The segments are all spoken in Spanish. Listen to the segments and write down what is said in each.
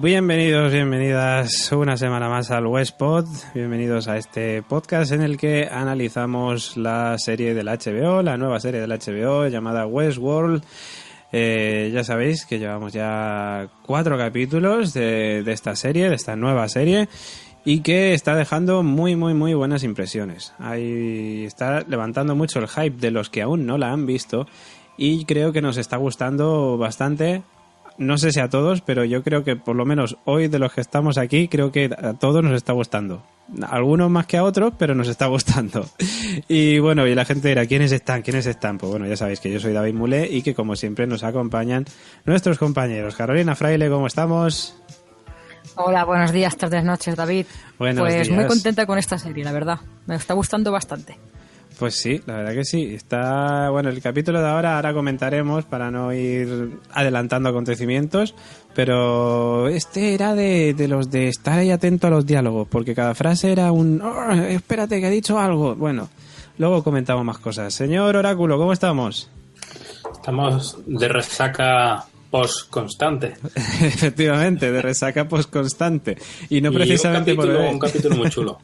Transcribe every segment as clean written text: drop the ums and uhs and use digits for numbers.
Bienvenidos, bienvenidas una semana más al Westpod. Bienvenidos a este podcast en el que analizamos la serie del HBO, la nueva serie del HBO llamada Westworld. Ya sabéis que llevamos ya 4 capítulos de esta serie, de esta nueva serie, y que está dejando muy buenas impresiones. Ahí está levantando mucho el hype de los que aún no la han visto y creo que nos está gustando bastante. No sé si a todos, pero yo creo que por lo menos hoy de los que estamos aquí, creo que a todos nos está gustando. Algunos más que a otros, pero nos está gustando. Y bueno, y la gente dirá, ¿quiénes están? ¿Quiénes están? Pues bueno, ya sabéis que yo soy David Mulé y que como siempre nos acompañan nuestros compañeros. Carolina Fraile, ¿cómo estamos? Hola, buenos días, tardes, noches, David. Buenos días. Muy contenta con esta serie, la verdad. Me está gustando bastante. Pues sí, la verdad que sí. Está bueno el capítulo de ahora comentaremos para no ir adelantando acontecimientos, pero este era de los de estar ahí atento a los diálogos, porque cada frase era un espérate que ha dicho algo. Bueno, luego comentamos más cosas. Señor Oráculo, ¿cómo estamos? Estamos de resaca post-constante. Efectivamente, de resaca post-constante. Y no precisamente por un capítulo muy chulo.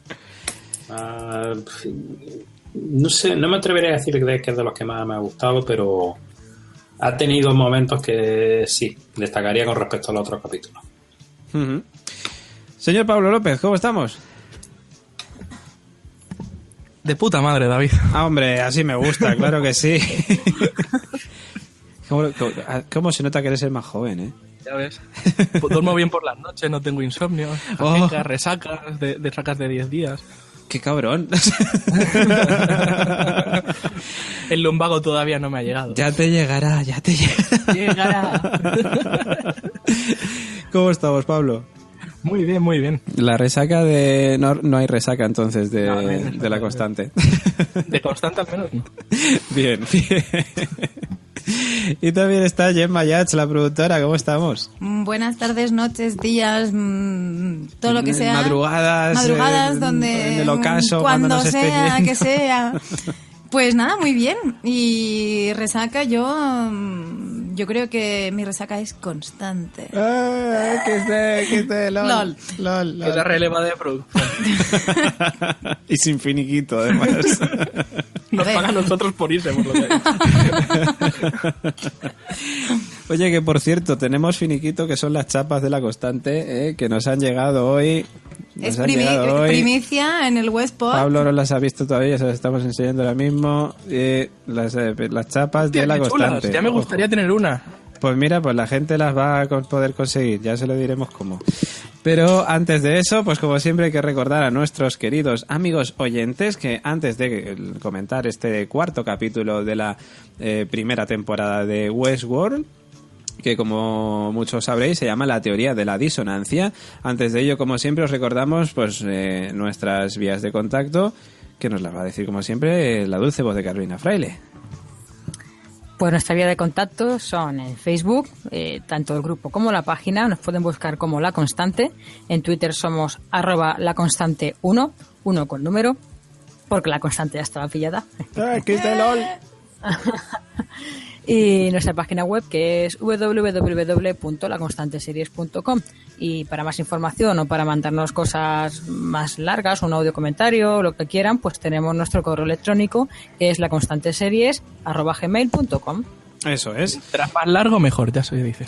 No sé, no me atrevería a decir que es de los que más me ha gustado, pero ha tenido momentos que sí, destacaría con respecto a los otros capítulos. Uh-huh. Señor Pablo López, ¿cómo estamos? De puta madre, David. Hombre, así me gusta, claro que sí. ¿Cómo se nota que eres el más joven, eh? Ya ves. Duermo bien por las noches, no tengo insomnio, resacas de sacas de 10 días. ¡Qué cabrón! El lumbago todavía no me ha llegado. Ya te llegará. ¿Cómo estamos, Pablo? Muy bien. La resaca de... No hay resaca, entonces, de la constante. De constante, al menos. Bien. Y también está Gemma Yats, la productora. ¿Cómo estamos? Buenas tardes, noches, días, todo lo que sea. Madrugadas, donde... En el ocaso, cuando sea, que sea. Pues nada, muy bien. Y resaca, yo creo que mi resaca es constante. Que esté, LOL. Que la releva de producción. Y sin finiquito, además. Nos pagan nosotros por irse, por lo que Oye, que por cierto, tenemos finiquito, que son las chapas de la constante, que nos han llegado hoy. Es primicia en el Westpod. Pablo no las ha visto todavía, se las estamos enseñando ahora mismo. Las chapas de la constante. Chulas. Ya me gustaría tener una. Pues mira, pues la gente las va a poder conseguir, ya se lo diremos cómo. Pero antes de eso, pues como siempre hay que recordar a nuestros queridos amigos oyentes que antes de comentar este 4º capítulo de la primera temporada de Westworld, que como muchos sabréis se llama la teoría de la disonancia. Antes de ello, como siempre, os recordamos pues nuestras vías de contacto, que nos las va a decir como siempre la dulce voz de Carolina Fraile. Pues nuestra vía de contacto son en Facebook, tanto el grupo como la página, nos pueden buscar como La Constante. En Twitter somos @laconstante1, 1 con número, porque La Constante ya estaba pillada. ¡Aquí está LOL! Y nuestra página web, que es www.laconstanteseries.com. Y para más información o para mandarnos cosas más largas, un audio comentario, lo que quieran, pues tenemos nuestro correo electrónico, que es laconstanteseries@gmail.com. Eso es. Tras más largo, mejor, ya se dice.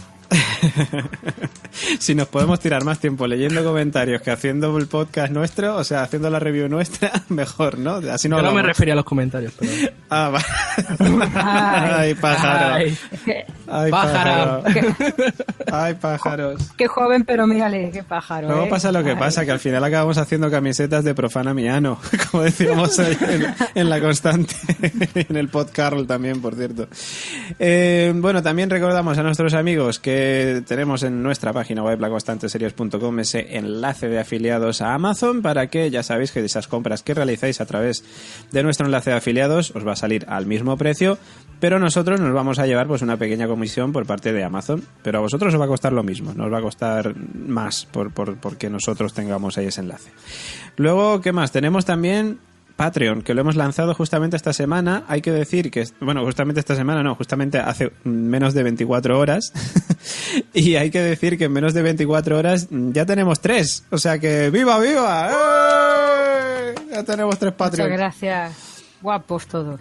Si nos podemos tirar más tiempo leyendo comentarios que haciendo el podcast nuestro, o sea, haciendo la review nuestra, mejor, ¿no? Así no. Yo no me refería a los comentarios, pero... Va. Ay, pájaro. Ay, pájaro. Ay, pájaros. Qué joven, pero mírale, qué pájaro. Luego pasa lo que pasa, que al final acabamos haciendo camisetas de Profana Miano, como decíamos hoy en La Constante, en el podcast también, por cierto. Bueno, también recordamos a nuestros amigos que tenemos en nuestra página web laconstanteseries.com ese enlace de afiliados a Amazon, para que ya sabéis que esas compras que realizáis a través de nuestro enlace de afiliados os va a salir al mismo precio, pero nosotros nos vamos a llevar pues una pequeña comisión por parte de Amazon, pero a vosotros os va a costar lo mismo, nos va a costar más porque nosotros tengamos ahí ese enlace. Luego, ¿qué más? Tenemos también Patreon, que lo hemos lanzado justamente esta semana. Hay que decir que, bueno, justamente esta semana no, justamente hace menos de 24 horas Y hay que decir que en menos de 24 horas ya tenemos 3. O sea que ¡viva, viva! ¡Eh! Ya tenemos 3 Patreons. Muchas gracias. Guapos todos.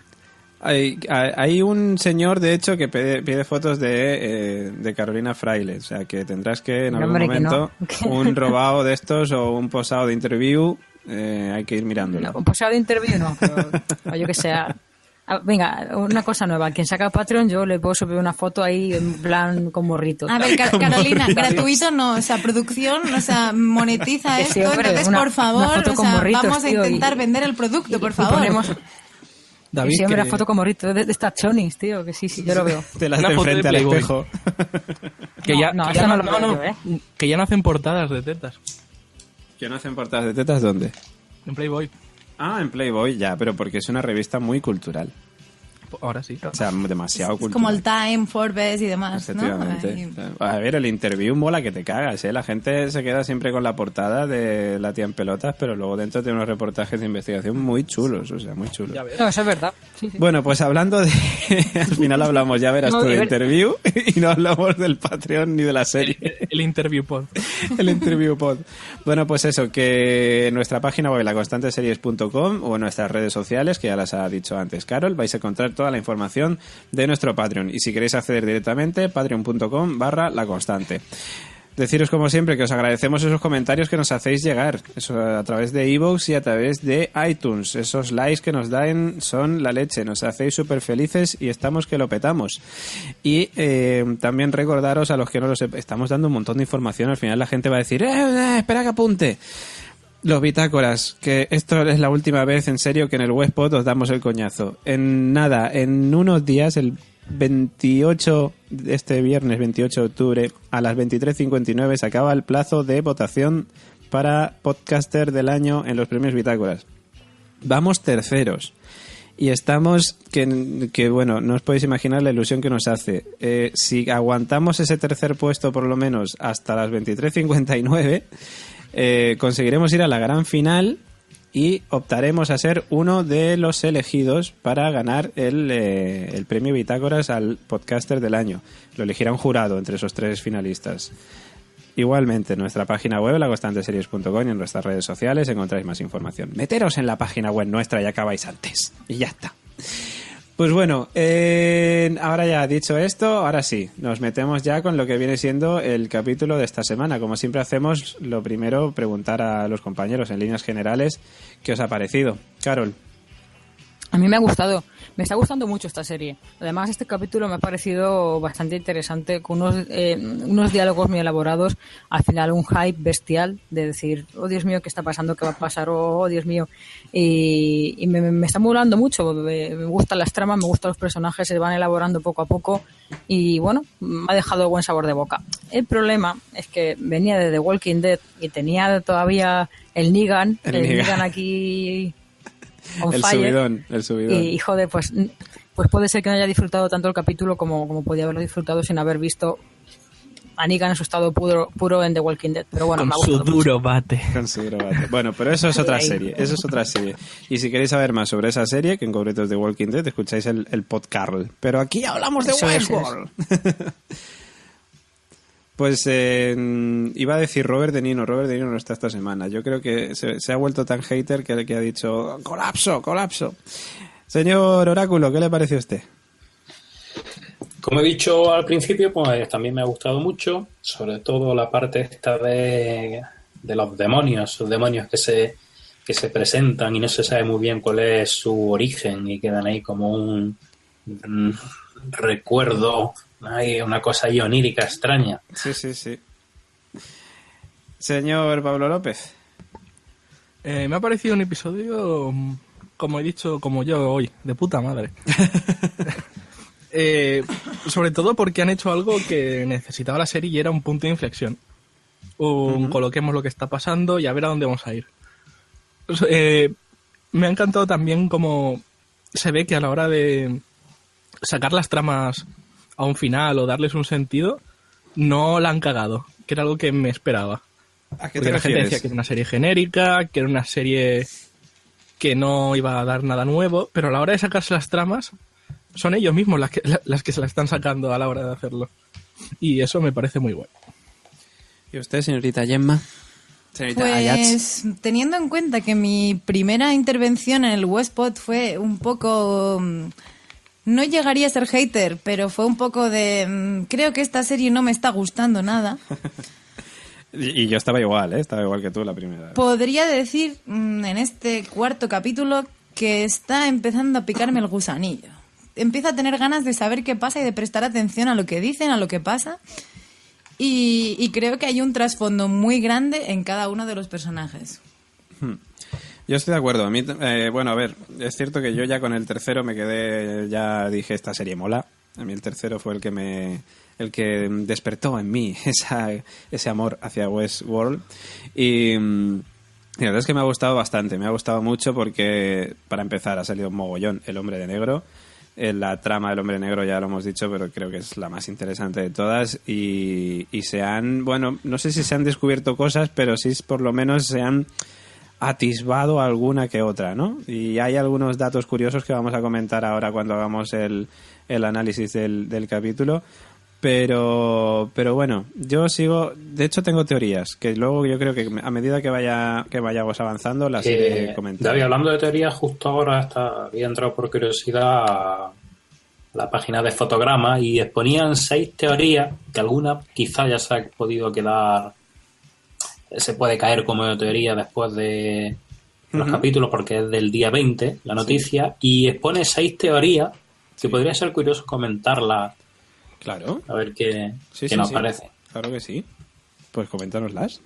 Hay un señor, de hecho, que pide fotos de Carolina Fraile. O sea que tendrás que en algún momento un robado de estos o un posado de interview, hay que ir mirándolo. No, un posado de interview no, pero o yo que sea. Venga, una cosa nueva. Quien saca Patreon, yo le puedo subir una foto ahí en plan con morritos. A ver, Carolina, gratuito no, o sea, producción, o sea, monetiza Que esto, sí, hombre, entonces, por favor, foto o con sea, morritos, vamos a tío, intentar vender el producto, por favor. Ponemos, David, sí, hombre, que- la foto con morritos de estas chonis, tío, que sí, yo lo veo. Te las Una de foto de enfrente al Playboy. espejo. Que No, ya, no, que eso ya no lo veo yo, que ya no hacen portadas de tetas ¿Que no hacen portadas de tetas dónde? en Playboy. Ah, en Playboy, ya, pero porque es una revista muy cultural. Ahora sí. O sea, demasiado Es cultural. como el Time, Forbes y demás, ¿no? Efectivamente. Ahí. A ver, el interview mola que te cagas, ¿eh? La gente se queda siempre con la portada de La tía en pelotas, pero luego dentro tiene unos reportajes de investigación muy chulos, o sea, muy chulos. Ya ves. No, eso es verdad. Sí, sí. Bueno, pues hablando de... Al final hablamos, ya verás No, tú, de de ver- interview y no hablamos del Patreon ni de la serie. El interview pod. El interview pod. Bueno, pues eso, que en nuestra página web, laconstanteseries.com, o en nuestras redes sociales, que ya las ha dicho antes Carol, vais a encontrar toda la información de nuestro Patreon. Y si queréis acceder directamente, patreon.com/laconstante. Deciros como siempre que os agradecemos esos comentarios que nos hacéis llegar, eso a través de iVoox y a través de iTunes. Esos likes que nos dan son la leche, nos hacéis súper felices y estamos que lo petamos. Y también recordaros a los que no lo sepan, estamos dando un montón de información, al final la gente va a decir espera que apunte. Los bitácoras, que esto es la última vez, en serio, que en el Westpod os damos el coñazo. En nada, en unos días, el 28, este viernes 28 de octubre, a las 23:59 se acaba el plazo de votación para Podcaster del Año en los premios Bitácoras. Vamos terceros. Y estamos, que bueno, no os podéis imaginar la ilusión que nos hace. Si aguantamos ese tercer puesto por lo menos hasta las 23:59... conseguiremos ir a la gran final y optaremos a ser uno de los elegidos para ganar el premio Bitácoras al Podcaster del Año. Lo elegirá un jurado entre esos 3 finalistas. Igualmente, en nuestra página web, laconstanteseries.com, y en nuestras redes sociales encontráis más información. Meteros en la página web nuestra y acabáis antes. Y ya está. Pues bueno, ahora ya dicho esto, ahora sí, nos metemos ya con lo que viene siendo el capítulo de esta semana. Como siempre hacemos, lo primero, preguntar a los compañeros en líneas generales qué os ha parecido. Carol. A mí me ha gustado, me está gustando mucho esta serie. Además, este capítulo me ha parecido bastante interesante, con unos diálogos muy elaborados. Al final, un hype bestial de decir, oh Dios mío, ¿qué está pasando? ¿Qué va a pasar? Oh Dios mío. Y me está molando mucho. Me gustan las tramas, me gustan los personajes, se van elaborando poco a poco. Y bueno, me ha dejado buen sabor de boca. El problema es que venía de The Walking Dead y tenía todavía el Negan aquí. El subidón. Y joder, pues puede ser que no haya disfrutado tanto el capítulo como podía haberlo disfrutado sin haber visto a Negan en su estado puro en The Walking Dead. Pero bueno, Con me ha su gustado duro mucho. bate. Con su duro bate. Bueno, pero eso es otra serie. Eso es otra serie. Y si queréis saber más sobre esa serie, que en concreto es The Walking Dead, escucháis el Podcarl. Pero aquí hablamos de Eso es. Westworld. Pues iba a decir Robert De Niro no está esta semana. Yo creo que se ha vuelto tan hater que ha dicho colapso. Señor Oráculo, ¿qué le pareció a usted? Como he dicho al principio, pues también me ha gustado mucho, sobre todo la parte esta de los demonios que se presentan y no se sabe muy bien cuál es su origen y quedan ahí como un recuerdo. Hay una cosa ahí onírica extraña. Sí. Señor Pablo López. Me ha parecido un episodio, como he dicho, como yo hoy, de puta madre. Sobre todo porque han hecho algo que necesitaba la serie y era un punto de inflexión. Coloquemos lo que está pasando y a ver a dónde vamos a ir. Me ha encantado también cómo se ve que a la hora de sacar las tramas a un final o darles un sentido, no la han cagado, que era algo que me esperaba. ¿A qué Porque te la gente refieres? decía que era una serie genérica, que era una serie que no iba a dar nada nuevo, pero a la hora de sacarse las tramas, son ellos mismos las que se la están sacando a la hora de hacerlo. y eso me parece muy bueno. ¿Y usted, señorita Gemma? Señorita Ayats. Pues teniendo en cuenta que mi primera intervención en el Westpod fue un poco... No llegaría a ser hater, pero fue un poco de... Creo que esta serie no me está gustando nada. Y yo estaba igual, ¿eh? Estaba igual que tú la primera vez. Podría decir en este cuarto capítulo que está empezando a picarme el gusanillo. Empiezo a tener ganas de saber qué pasa y de prestar atención a lo que dicen, a lo que pasa. Y creo que hay un trasfondo muy grande en cada uno de los personajes. Yo estoy de acuerdo. A mí, bueno, a ver, es cierto que yo ya con el tercero me quedé, ya dije, esta serie mola. A mí el tercero fue el que despertó en mí ese amor hacia Westworld. Y la verdad es que me ha gustado bastante, me ha gustado mucho porque, para empezar, ha salido un mogollón El Hombre de Negro. La trama del Hombre Negro ya lo hemos dicho, pero creo que es la más interesante de todas. Y se han, bueno, no sé si se han descubierto cosas, pero sí por lo menos se han atisbado alguna que otra, ¿no? Y hay algunos datos curiosos que vamos a comentar ahora cuando hagamos el análisis del capítulo. Pero bueno, yo sigo... De hecho, tengo teorías, que luego yo creo que a medida que vayamos avanzando las iré comentando. David, hablando de teorías, justo ahora había entrado por curiosidad a la página de Fotograma y exponían 6 teorías, que alguna quizá ya se ha podido quedar... Se puede caer como teoría después de los capítulos, porque es del día 20, la noticia, y expone 6 teorías que podría ser curioso comentarlas. Claro. A ver qué nos parece. Claro que sí. Pues coméntanoslas.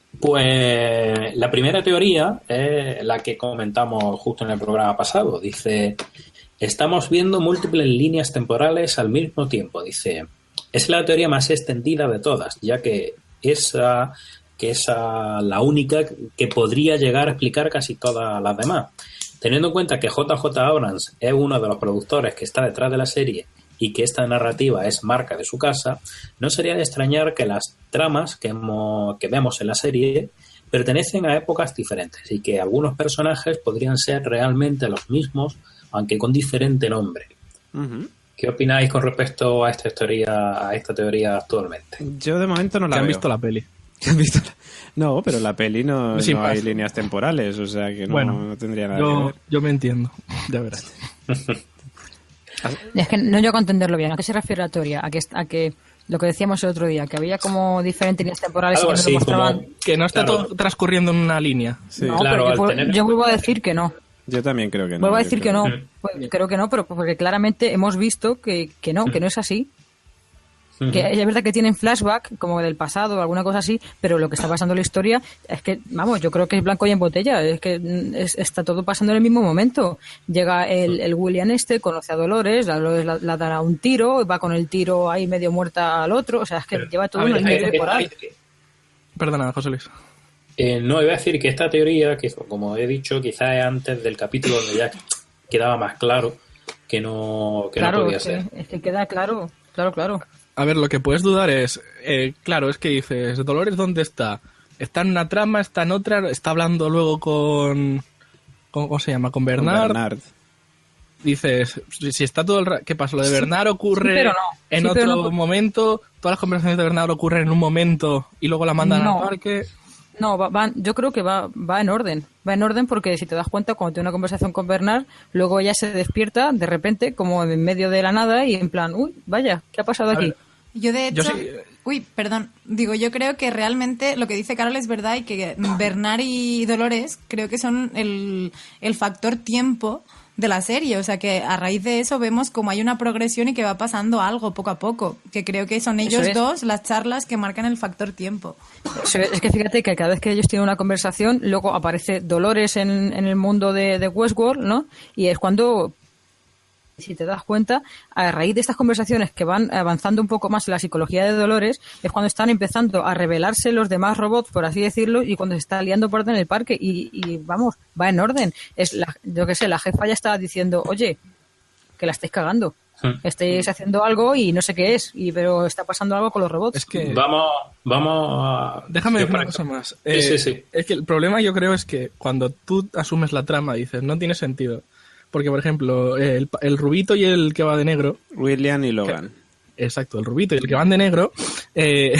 Pues la primera teoría es la que comentamos justo en el programa pasado. Dice, estamos viendo múltiples líneas temporales al mismo tiempo. Dice, es la teoría más extendida de todas, ya que esa la única que podría llegar a explicar casi todas las demás. Teniendo en cuenta que JJ Abrams es uno de los productores que está detrás de la serie y que esta narrativa es marca de su casa, no sería de extrañar que las tramas que vemos en la serie pertenecen a épocas diferentes y que algunos personajes podrían ser realmente los mismos, aunque con diferente nombre. Uh-huh. ¿Qué opináis con respecto a esta teoría actualmente? Yo de momento no la veo. ¿Han visto la peli? No, pero la peli no hay líneas temporales, o sea que no tendría nada que ver. Yo me entiendo, ya verás. Es que no llego a entenderlo bien. ¿A qué se refiere la teoría? A que lo que decíamos el otro día, que había como diferentes líneas temporales algo y que así, nos mostraban... como... Que no está todo transcurriendo en una línea. Sí. No, claro, pero yo vuelvo a decir que no. Yo también creo que no. Vuelvo a decir que no. Pues, creo que no, pero porque claramente hemos visto que no es así. Que es verdad que tienen flashback como del pasado o alguna cosa así, pero lo que está pasando en la historia es que, vamos, yo creo que es blanco y en botella, es que está todo pasando en el mismo momento. Llega el William conoce a Dolores, la dará un tiro, va con el tiro ahí medio muerta al otro, o sea, es que lleva todo una línea temporal. Perdona, José Luis. No, iba a decir que esta teoría, que como he dicho, quizás es antes del capítulo donde ya quedaba más claro que no podía ser. Es que queda claro. A ver, lo que puedes dudar es, claro, es que dices, Dolores, ¿dónde está? Está en una trama, está en otra, está hablando luego con ¿cómo se llama? Con Bernard. Dices, si está todo el rato, ¿qué pasa? Lo de Bernard ocurre en otro momento, todas las conversaciones de Bernard ocurren en un momento y luego la mandan al parque. No, yo creo que va en orden. Va en orden porque si te das cuenta, cuando tiene una conversación con Bernard, luego ella se despierta de repente, como en medio de la nada, y en plan, uy, vaya, ¿qué ha pasado aquí? Yo de hecho... yo creo que realmente lo que dice Carol es verdad y que Bernard y Dolores creo que son el factor tiempo de la serie, o sea que a raíz de eso vemos como hay una progresión y que va pasando algo poco a poco, que creo que son ellos dos las charlas que marcan el factor tiempo. Es que fíjate que cada vez que ellos tienen una conversación, luego aparece Dolores en el mundo de Westworld, ¿no? Y es cuando, si te das cuenta, a raíz de estas conversaciones que van avanzando un poco más en la psicología de Dolores, es cuando están empezando a revelarse los demás robots, por así decirlo, y cuando se está liando por en el parque y vamos, va en orden. La jefa ya está diciendo, oye, que la estáis cagando. Estáis haciendo algo y no sé qué es, pero está pasando algo con los robots. Es que vamos a... Déjame decir una cosa más. Sí. Es que el problema yo creo es que cuando tú asumes la trama dices, no tiene sentido. Porque, por ejemplo, el rubito y el que va de negro... William y Logan. Exacto, el rubito y el que van de negro. ¿Qué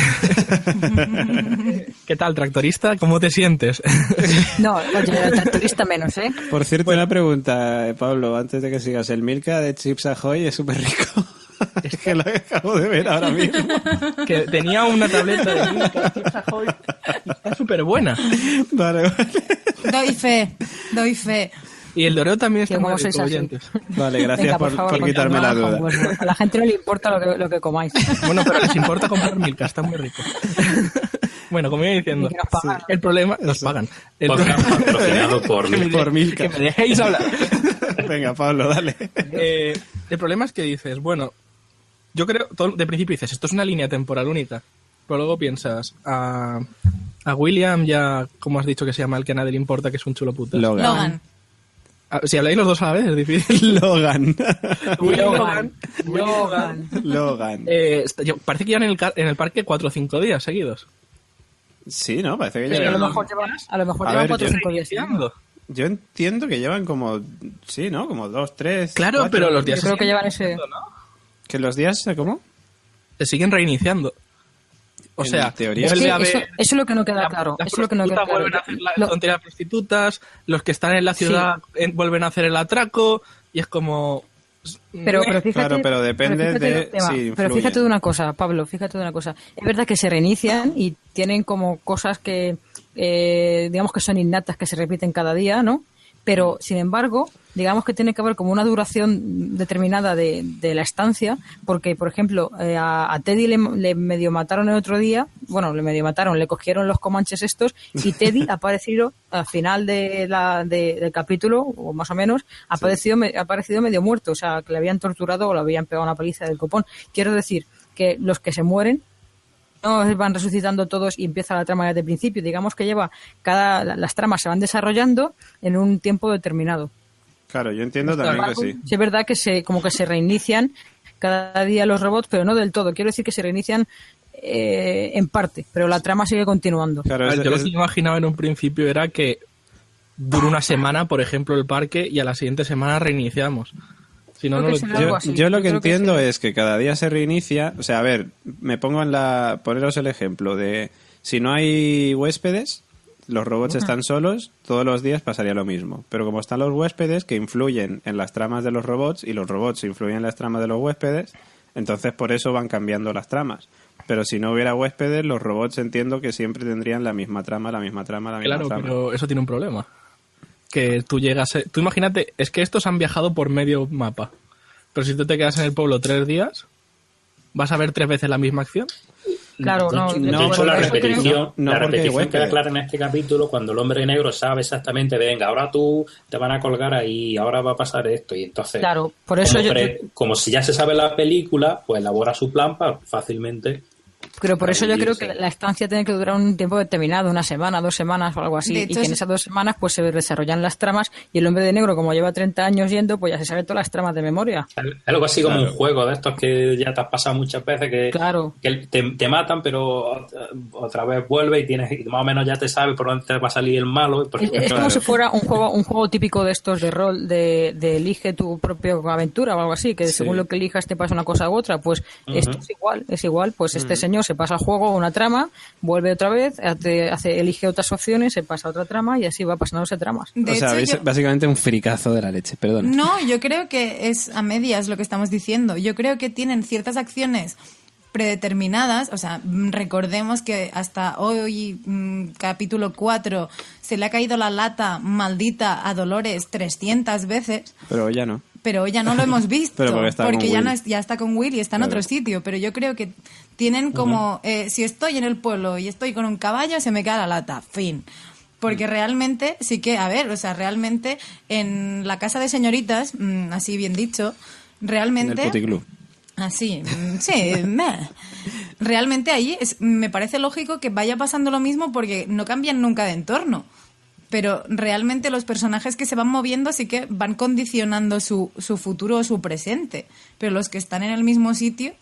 tal, tractorista? ¿Cómo te sientes? No, oye, el tractorista menos, ¿eh? Por cierto, una pregunta, Pablo, antes de que sigas. El Milka de Chips Ahoy es súper rico. Es que lo acabo de ver ahora mismo. Que tenía una tableta de Milka Chips Ahoy y está súper buena. Vale. Doy fe. Y el Doreo también está muy sois rico, así. oyentes. Vale, gracias. Venga, por quitarme la duda. A la gente no le importa lo que comáis. Bueno, pero les importa comprar Milka, está muy rico. Bueno, como iba diciendo, Y que nos pagan. el problema... Nos pagan. El Podcast patrocinado por Milka. Por Milka. Que me dejéis hablar. Venga, Pablo, dale. El problema es que dices, bueno, yo creo, de principio dices, esto es una línea temporal única. Pero luego piensas, a William ya, como has dicho que se llama, el que a nadie le importa, que es un chulo putas. Logan. Si habláis los dos a la vez es difícil. Logan. Logan. Parece que llevan en el parque 4 o 5 días seguidos. Sí, ¿no? Parece que Sí, llevan... a lo mejor llevan 4 o 5 días. Yo entiendo que llevan como... Sí, ¿no? Como 2, 3... Claro, 4. pero los días... Yo creo que llevan ese... ¿Que los días cómo? Se siguen reiniciando. O En sea, teoría. Es que vuelve a eso ver... es lo que no queda claro. Las Eso es lo que no queda claro. vuelven a hacer la frontera de prostitutas, los que están en la ciudad vuelven a hacer el atraco, y es como... Pero fíjate, Claro, pero depende de tema. si Pero fíjate influyen. de una cosa, Pablo, fíjate de una cosa. Es verdad que se reinician y tienen como cosas que, digamos que son innatas, que se repiten cada día, ¿no? Pero, sin embargo, digamos que tiene que haber como una duración determinada de la estancia, porque, por ejemplo, a Teddy le medio mataron el otro día, bueno, le medio mataron, le cogieron los comanches estos, y Teddy ha aparecido al final del capítulo, o más o menos, ha aparecido medio muerto, o sea, que le habían torturado o le habían pegado una paliza del copón. Quiero decir que los que se mueren no van resucitando todos y empieza la trama desde el principio. Digamos que las tramas se van desarrollando en un tiempo determinado. Claro, yo entiendo también que sí. Sí, es verdad que como que se reinician cada día los robots, pero no del todo. Quiero decir que se reinician en parte, pero la trama sigue continuando. Claro, Yo lo que imaginaba en un principio era que dura una semana, por ejemplo, el parque, y a la siguiente semana reiniciamos. Si no, yo lo que entiendo es que cada día se reinicia. O sea, a ver, me pongo poneros el ejemplo de si no hay huéspedes, los robots están solos, todos los días pasaría lo mismo. Pero como están los huéspedes que influyen en las tramas de los robots y los robots influyen en las tramas de los huéspedes, entonces por eso van cambiando las tramas. Pero si no hubiera huéspedes, los robots entiendo que siempre tendrían la misma trama. Claro, pero eso tiene un problema. Que tú tú imagínate, es que estos han viajado por medio mapa, pero si tú te quedas en el pueblo 3 días, ¿vas a ver 3 veces la misma acción? Claro, de hecho, la repetición porque queda clara en este capítulo cuando el hombre negro sabe exactamente, venga, ahora tú te van a colgar ahí, ahora va a pasar esto, y entonces, claro, por eso como si ya se sabe la película, pues elabora su plan para fácilmente. Pero por eso yo creo que la estancia tiene que durar un tiempo determinado, 1 semana, 2 semanas o algo así, y que en esas 2 semanas pues se desarrollan las tramas, y el hombre de negro, como lleva 30 años yendo, pues ya se sabe todas las tramas de memoria. Algo así como un juego de estos que ya te has pasado muchas veces, que te matan, pero otra vez vuelve y más o menos ya te sabes por dónde te va a salir el malo. Es como si fuera un juego típico de estos de rol, de elige tu propia aventura o algo así, que según lo que elijas te pasa una cosa u otra. Pues esto es igual, pues este señor se pasa al juego una trama, vuelve otra vez, elige otras opciones, se pasa a otra trama y así va pasándose tramas. O sea, es básicamente un fricazo de la leche, perdón. No, yo creo que es a medias lo que estamos diciendo. Yo creo que tienen ciertas acciones predeterminadas, o sea, recordemos que hasta hoy, capítulo 4, se le ha caído la lata maldita a Dolores 300 veces. Pero ya no. Pero ya no lo hemos visto, porque ya está con Will y está en Claro. otro sitio. Pero yo creo que tienen como, si estoy en el pueblo y estoy con un caballo, se me cae la lata, fin. Porque realmente sí que, a ver, o sea, realmente en la casa de señoritas, así bien dicho, realmente... En el puticlub. Así, sí, realmente ahí me parece lógico que vaya pasando lo mismo porque no cambian nunca de entorno. Pero realmente los personajes que se van moviendo sí que van condicionando su futuro o su presente. Pero los que están en el mismo sitio,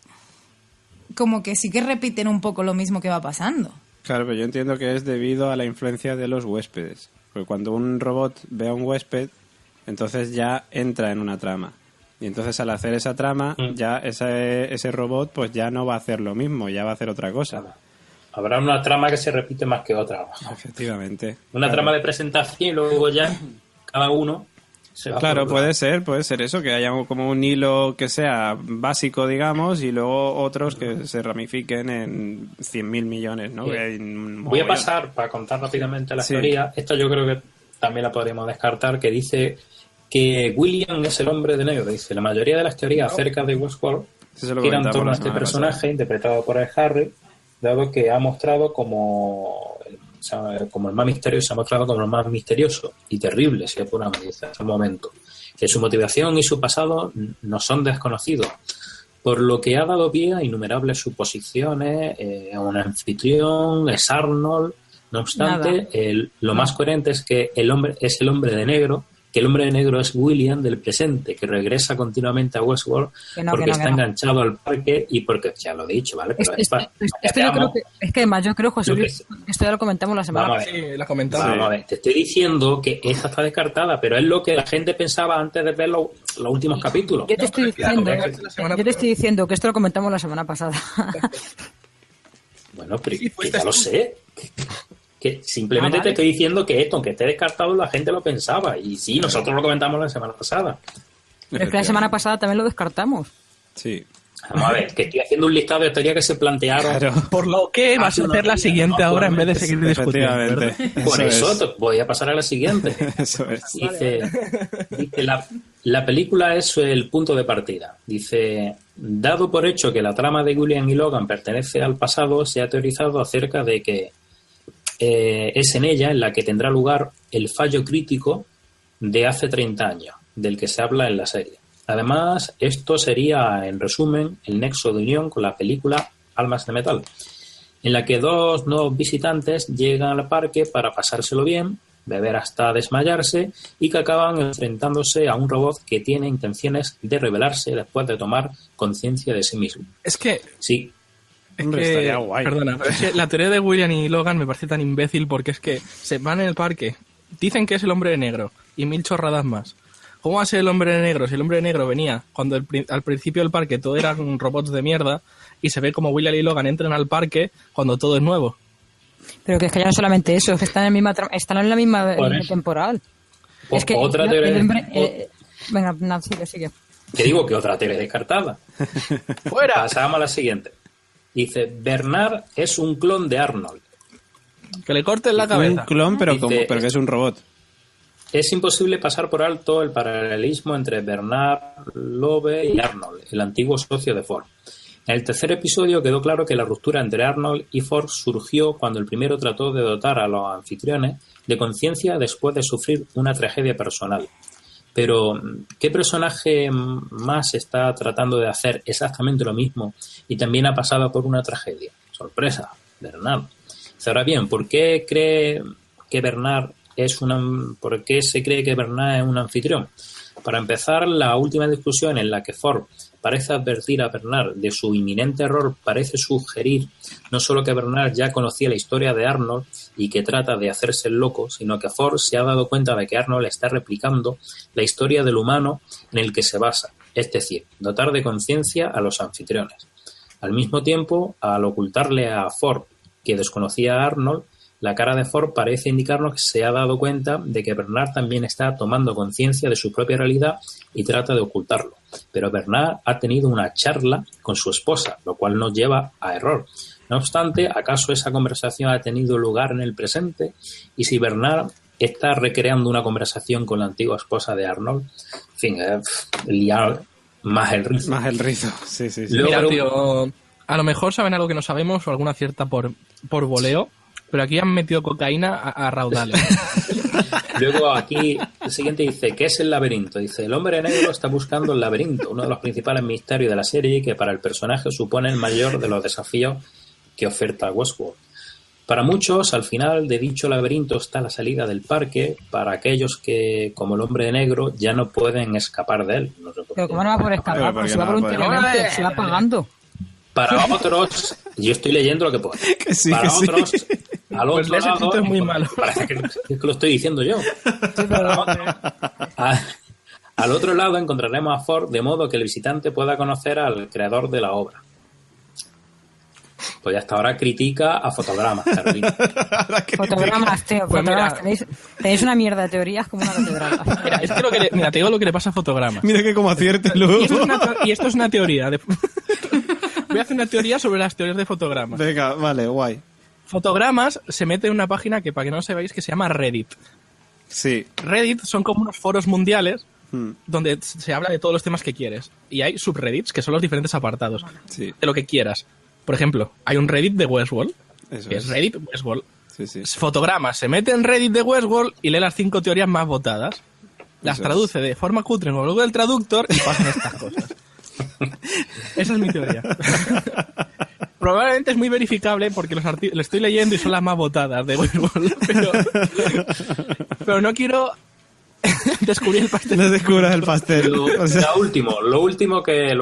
como que sí que repiten un poco lo mismo que va pasando. Claro, pero yo entiendo que es debido a la influencia de los huéspedes. Porque cuando un robot ve a un huésped, entonces ya entra en una trama. Y entonces al hacer esa trama, ya ese robot pues ya no va a hacer lo mismo, ya va a hacer otra cosa. Habrá una trama que se repite más que otra. Efectivamente. Una trama de presentación y luego ya cada uno se va. Claro, puede ser eso, que haya como un hilo que sea básico, digamos, y luego otros que se ramifiquen en 100.000 millones, ¿no? Voy a pasar, para contar rápidamente la teoría. Esta yo creo que también la podríamos descartar, que dice que William es el hombre de negro. Dice, la mayoría de las teorías acerca de Westworld giran en torno a este personaje interpretado por el Harry, dado que ha mostrado como el más misterioso, se ha mostrado como el más misterioso y terrible, si apuramos, dice, hasta el momento. Que su motivación y su pasado no son desconocidos, por lo que ha dado pie a innumerables suposiciones, a un anfitrión, es Arnold. No obstante, lo más coherente es que el hombre es el hombre de negro, que el hombre de negro es William del presente, que regresa continuamente a Westworld porque está enganchado al parque y porque, ya lo he dicho, ¿vale? Pero es que además yo creo, José Luis, esto ya lo comentamos la semana pasada. Sí, la comentamos. Vamos a ver, te estoy diciendo que esta está descartada, pero es lo que la gente pensaba antes de ver los últimos capítulos. Yo te estoy diciendo que esto lo comentamos la semana pasada. Bueno, pero que ya lo sé. Que simplemente te estoy diciendo que esto, aunque esté descartado, la gente lo pensaba. Y sí, nosotros lo comentamos la semana pasada. Pero es que la semana pasada también lo descartamos. Sí. Vamos a ver, que estoy haciendo un listado de teorías que se plantearon. Claro. Por lo que vas a hacer la siguiente ahora en vez de seguir discutiendo. Por eso voy a pasar a la siguiente. Eso es. Dice la película es el punto de partida. Dice, dado por hecho que la trama de William y Logan pertenece al pasado, se ha teorizado acerca de que es en ella en la que tendrá lugar el fallo crítico de hace 30 años, del que se habla en la serie. Además, esto sería, en resumen, el nexo de unión con la película Almas de Metal, en la que dos nuevos visitantes llegan al parque para pasárselo bien, beber hasta desmayarse y que acaban enfrentándose a un robot que tiene intenciones de rebelarse después de tomar conciencia de sí mismo. Es que... Sí. Estaría guay. Perdona, pero es que la teoría de William y Logan me parece tan imbécil porque es que se van en el parque, dicen que es el hombre de negro y 1000 chorradas más. ¿Cómo va a ser el hombre de negro si el hombre de negro venía cuando al principio del parque todo eran robots de mierda y se ve como William y Logan entran al parque cuando todo es nuevo? Pero que es que ya no solamente eso, es que están en la misma línea temporal. Es que otra teoría... Venga, no, sigue. Que digo que otra teoría descartada. ¡Fuera! Pasamos a la siguiente. Dice, Bernard es un clon de Arnold. Que le corten la cabeza. Un clon, pero que es un robot. Es imposible pasar por alto el paralelismo entre Bernard Lowe y Arnold, el antiguo socio de Ford. En el tercer episodio quedó claro que la ruptura entre Arnold y Ford surgió cuando el primero trató de dotar a los anfitriones de conciencia después de sufrir una tragedia personal. Pero, ¿qué personaje más está tratando de hacer exactamente lo mismo y también ha pasado por una tragedia? Sorpresa, Bernard. Ahora bien, ¿por qué se cree que Bernard es un anfitrión? Para empezar, la última discusión en la que Ford parece advertir a Bernard de su inminente error parece sugerir no solo que Bernard ya conocía la historia de Arnold y que trata de hacerse el loco, sino que Ford se ha dado cuenta de que Arnold está replicando la historia del humano en el que se basa, es decir, dotar de conciencia a los anfitriones. Al mismo tiempo, al ocultarle a Ford que desconocía a Arnold, la cara de Ford parece indicarnos que se ha dado cuenta de que Bernard también está tomando conciencia de su propia realidad y trata de ocultarlo. Pero Bernard ha tenido una charla con su esposa, lo cual nos lleva a error. No obstante, ¿acaso esa conversación ha tenido lugar en el presente? Y si Bernard está recreando una conversación con la antigua esposa de Arnold, en fin, liar más el rizo. Más el rizo, sí. Mira, tío, a lo mejor saben algo que no sabemos o alguna cierta por voleo. Pero aquí han metido cocaína a raudales. Luego aquí el siguiente dice, ¿qué es el laberinto? Dice, el hombre negro está buscando el laberinto, uno de los principales misterios de la serie y que para el personaje supone el mayor de los desafíos que oferta Westworld. Para muchos, al final de dicho laberinto está la salida del parque, para aquellos que, como el hombre de negro, ya no pueden escapar de él. No sé por Pero qué. ¿cómo no va a poder escapar? Porque se va voluntariamente, se va pagando. Para otros, yo estoy leyendo lo que pone. Sí, para otros, al otro pues lado, es muy malo. Parece que lo estoy diciendo yo. Para otros, Al otro lado encontraremos a Ford, de modo que el visitante pueda conocer al creador de la obra. Pues ya hasta ahora critica a Fotogramas, Carolina. Fotogramas, tío, Pues Fotogramas. mira, Tenéis una mierda de teorías como una catedral. Mira, es que te digo lo que le pasa a Fotogramas. Mira que como acierte luego. Y esto es una teoría. Voy a hacer una teoría sobre las teorías de Fotogramas. Venga, vale, guay. Fotogramas se mete en una página que, para que no lo sepáis, que se llama Reddit. Sí. Reddit son como unos foros mundiales donde se habla de todos los temas que quieres. Y hay subreddits, que son los diferentes apartados Sí. de lo que quieras. Por ejemplo, hay un Reddit de Westworld, Eso que es Reddit Westworld. Sí, sí. Fotogramas se mete en Reddit de Westworld y lee las 5 teorías más votadas. Las Eso traduce de forma cutre con Google Traductor y pasan estas cosas. Esa es mi teoría. Probablemente es muy verificable porque lo estoy leyendo y son las más votadas de Westworld. Pero no quiero descubrir el pastel. No descubras el pastel. O sea, Lo último que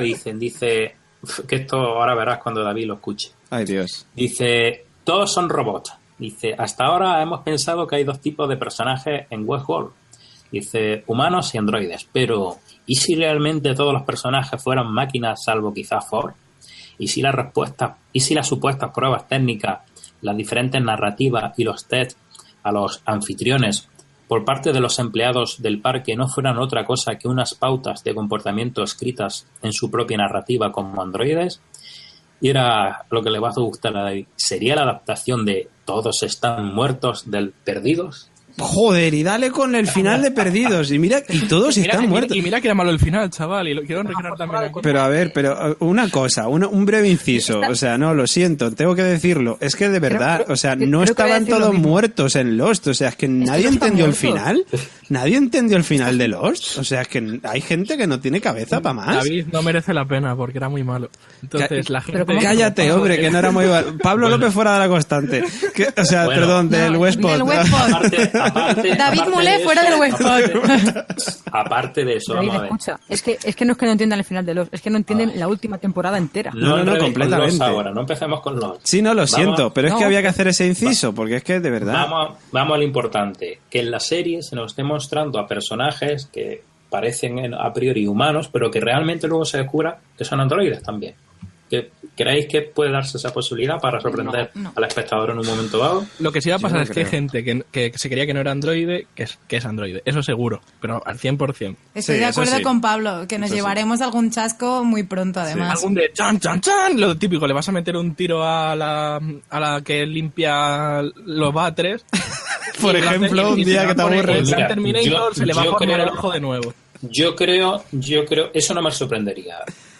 dice que esto ahora verás cuando David lo escuche. ay, Dios. Dice, todos son robots. Dice, hasta ahora hemos pensado que hay 2 tipos de personajes en Westworld. Dice, humanos y androides. Pero, ¿y si realmente todos los personajes fueran máquinas salvo quizás Ford? ¿Y si las supuestas pruebas técnicas, las diferentes narrativas y los tests a los anfitriones por parte de los empleados del parque no fueran otra cosa que unas pautas de comportamiento escritas en su propia narrativa como androides? Y era lo que le va a gustar a David. ¿Sería la adaptación de Todos están muertos del Perdidos? Joder, y dale con el final de Perdidos. Y mira, y todos están muertos. Y mira que era malo el final, chaval, y lo quiero recrear también aquí. Pero a ver, una cosa, un breve inciso. O sea, no, lo siento, tengo que decirlo. Es que de verdad, o sea, no creo que voy a estaban decir lo todos mismo. muertos en Lost. O sea, es que nadie no están entendió el muertos. final. Nadie entendió el final de Lost. O sea, es que hay gente que no tiene cabeza para más. David no merece la pena porque era muy malo. Entonces la gente... Cállate, hombre, que no era muy bueno. Pablo López fuera de la constante. O sea, Bueno, perdón, del Westpod. Del Westpod. David Mulé fuera del Westpod. Aparte de eso, David, vamos a ver. escucha, es que no es que no entiendan el final de los, es que no entienden la última temporada entera. No, enredéis con completamente. los ahora, no empecemos con los. Sí, no, lo siento, pero es que no. había que hacer ese inciso, porque es que de verdad. Vamos a lo importante, que en la serie se nos esté mostrando a personajes que parecen a priori humanos, pero que realmente luego se descubra que son androides también. ¿Creéis que puede darse esa posibilidad para sorprender No. al espectador en un momento dado? Lo que sí va a pasar no es que hay creo. gente que se creía que no era androide, que es androide. Eso seguro, pero al 100%. Estoy Sí, de eso acuerdo sí. con Pablo, que nos Eso sí. llevaremos algún chasco muy pronto, además. Algún de chan, chan, chan, lo típico, le vas a meter un tiro a la que limpia los váteres. Por Y ejemplo, un y día se que te va a poner aburres. el Plan Mira, Terminator, se le va a yo formar creo- el ojo de nuevo. Yo creo, eso no me sorprendería.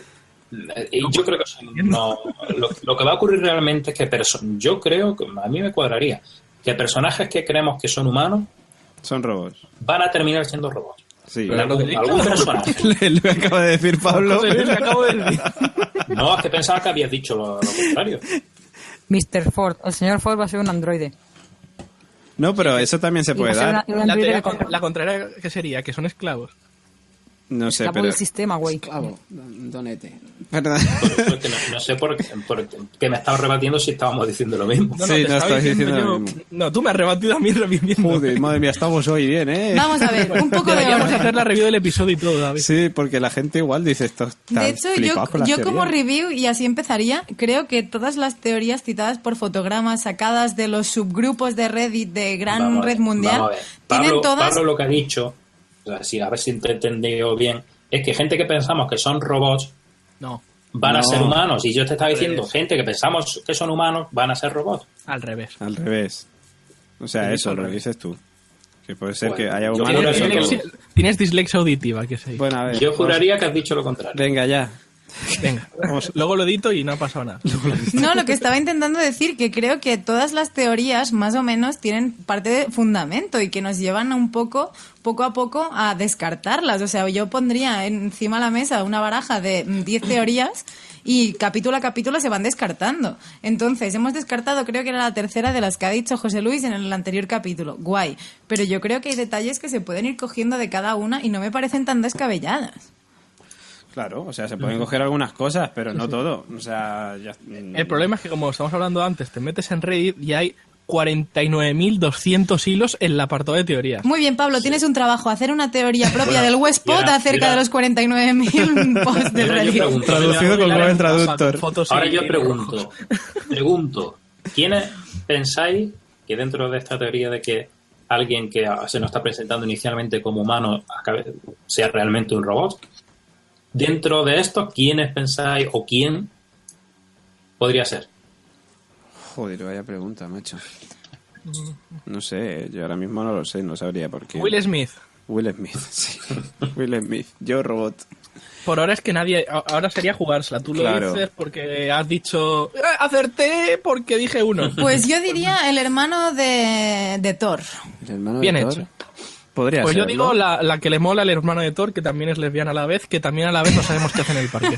Y yo creo que no, lo que va a ocurrir realmente es que yo creo que a mí me cuadraría que personajes que creemos que son humanos Son robots. van a terminar siendo robots. Sí. Pero lo que he dicho- Algún personaje. Lo acaba de decir Pablo. José Luis, me acabo de decir. No, es que pensaba que habías dicho lo contrario. Mr. Ford, el señor Ford va a ser un androide. No, pero eso también se Y puede va a ser dar. un La, androide teoría- que controla- la contraria que sería, que son esclavos. No sé, esclavo pero. del sistema, güey. Clavo, donete. Perdón. Porque no sé por qué me estaba rebatiendo si estábamos diciendo lo mismo. Sí, te no estaba estáis diciendo lo yo- mismo. No, tú me has rebatido a mí reviviendo. Joder, madre mía, estamos hoy bien, ¿eh? Vamos a ver, un poco de Deberíamos orden. hacer la review del episodio y todo, David. Sí, porque la gente igual dice esto. Está De hecho, flipado con las yo como teorías. review, y así empezaría, creo que todas las teorías citadas por Fotogramas, sacadas de los subgrupos de Reddit de Gran Vamos a ver, Red Mundial, vamos a ver. tienen todas... Pablo lo que ha dicho, o sea, a ver si te he entendido bien, es que gente que pensamos que son robots No, van a No. ser humanos. Y yo te estaba diciendo, revés. gente que pensamos que son humanos van a ser robots. al revés. Al revés. O sea, He dicho eso al lo revés. dices tú. Que puede ser Bueno, que haya yo humanos creo que que son eso robots. todo. Tienes dislexia auditiva, que sé. Bueno, a ver. Yo juraría que has dicho lo contrario. Venga, ya. Venga, luego lo edito y no ha pasado nada. No, lo que estaba intentando decir, que creo que todas las teorías más o menos tienen parte de fundamento y que nos llevan un poco a poco a descartarlas. O sea, yo pondría encima de la mesa una baraja de 10 teorías y capítulo a capítulo se van descartando. Entonces, hemos descartado, creo que era la tercera de las que ha dicho José Luis en el anterior capítulo. Guay. Pero yo creo que hay detalles que se pueden ir cogiendo de cada una y no me parecen tan descabelladas. Claro, o sea, se pueden coger algunas cosas, pero no todo. O sea, ya... El problema es que, como estamos hablando antes, te metes en Reddit y hay 49.200 hilos en el apartado de teoría. Muy bien, Pablo, tienes un trabajo, hacer una teoría propia del Westpod acerca de los 49.000 posts del Reddit. Traducido con Google Traductor. Ahora yo pregunto, ¿quiénes pensáis que dentro de esta teoría de que alguien que se nos está presentando inicialmente como humano sea realmente un robot? Dentro de esto, ¿quiénes pensáis o quién podría ser? Joder, vaya pregunta, macho. No sé, yo ahora mismo no lo sé, no sabría por qué. Will Smith, sí. Will Smith, yo robot. Por ahora es que nadie... Ahora sería jugársela. Tú lo dices porque has dicho... acerté porque dije uno. Pues yo diría el hermano de Thor. ¿El hermano Bien de Thor? hecho. Podría Pues ser, yo digo la que le mola al hermano de Thor, que también es lesbiana a la vez, que también a la vez no sabemos qué hace en el parque.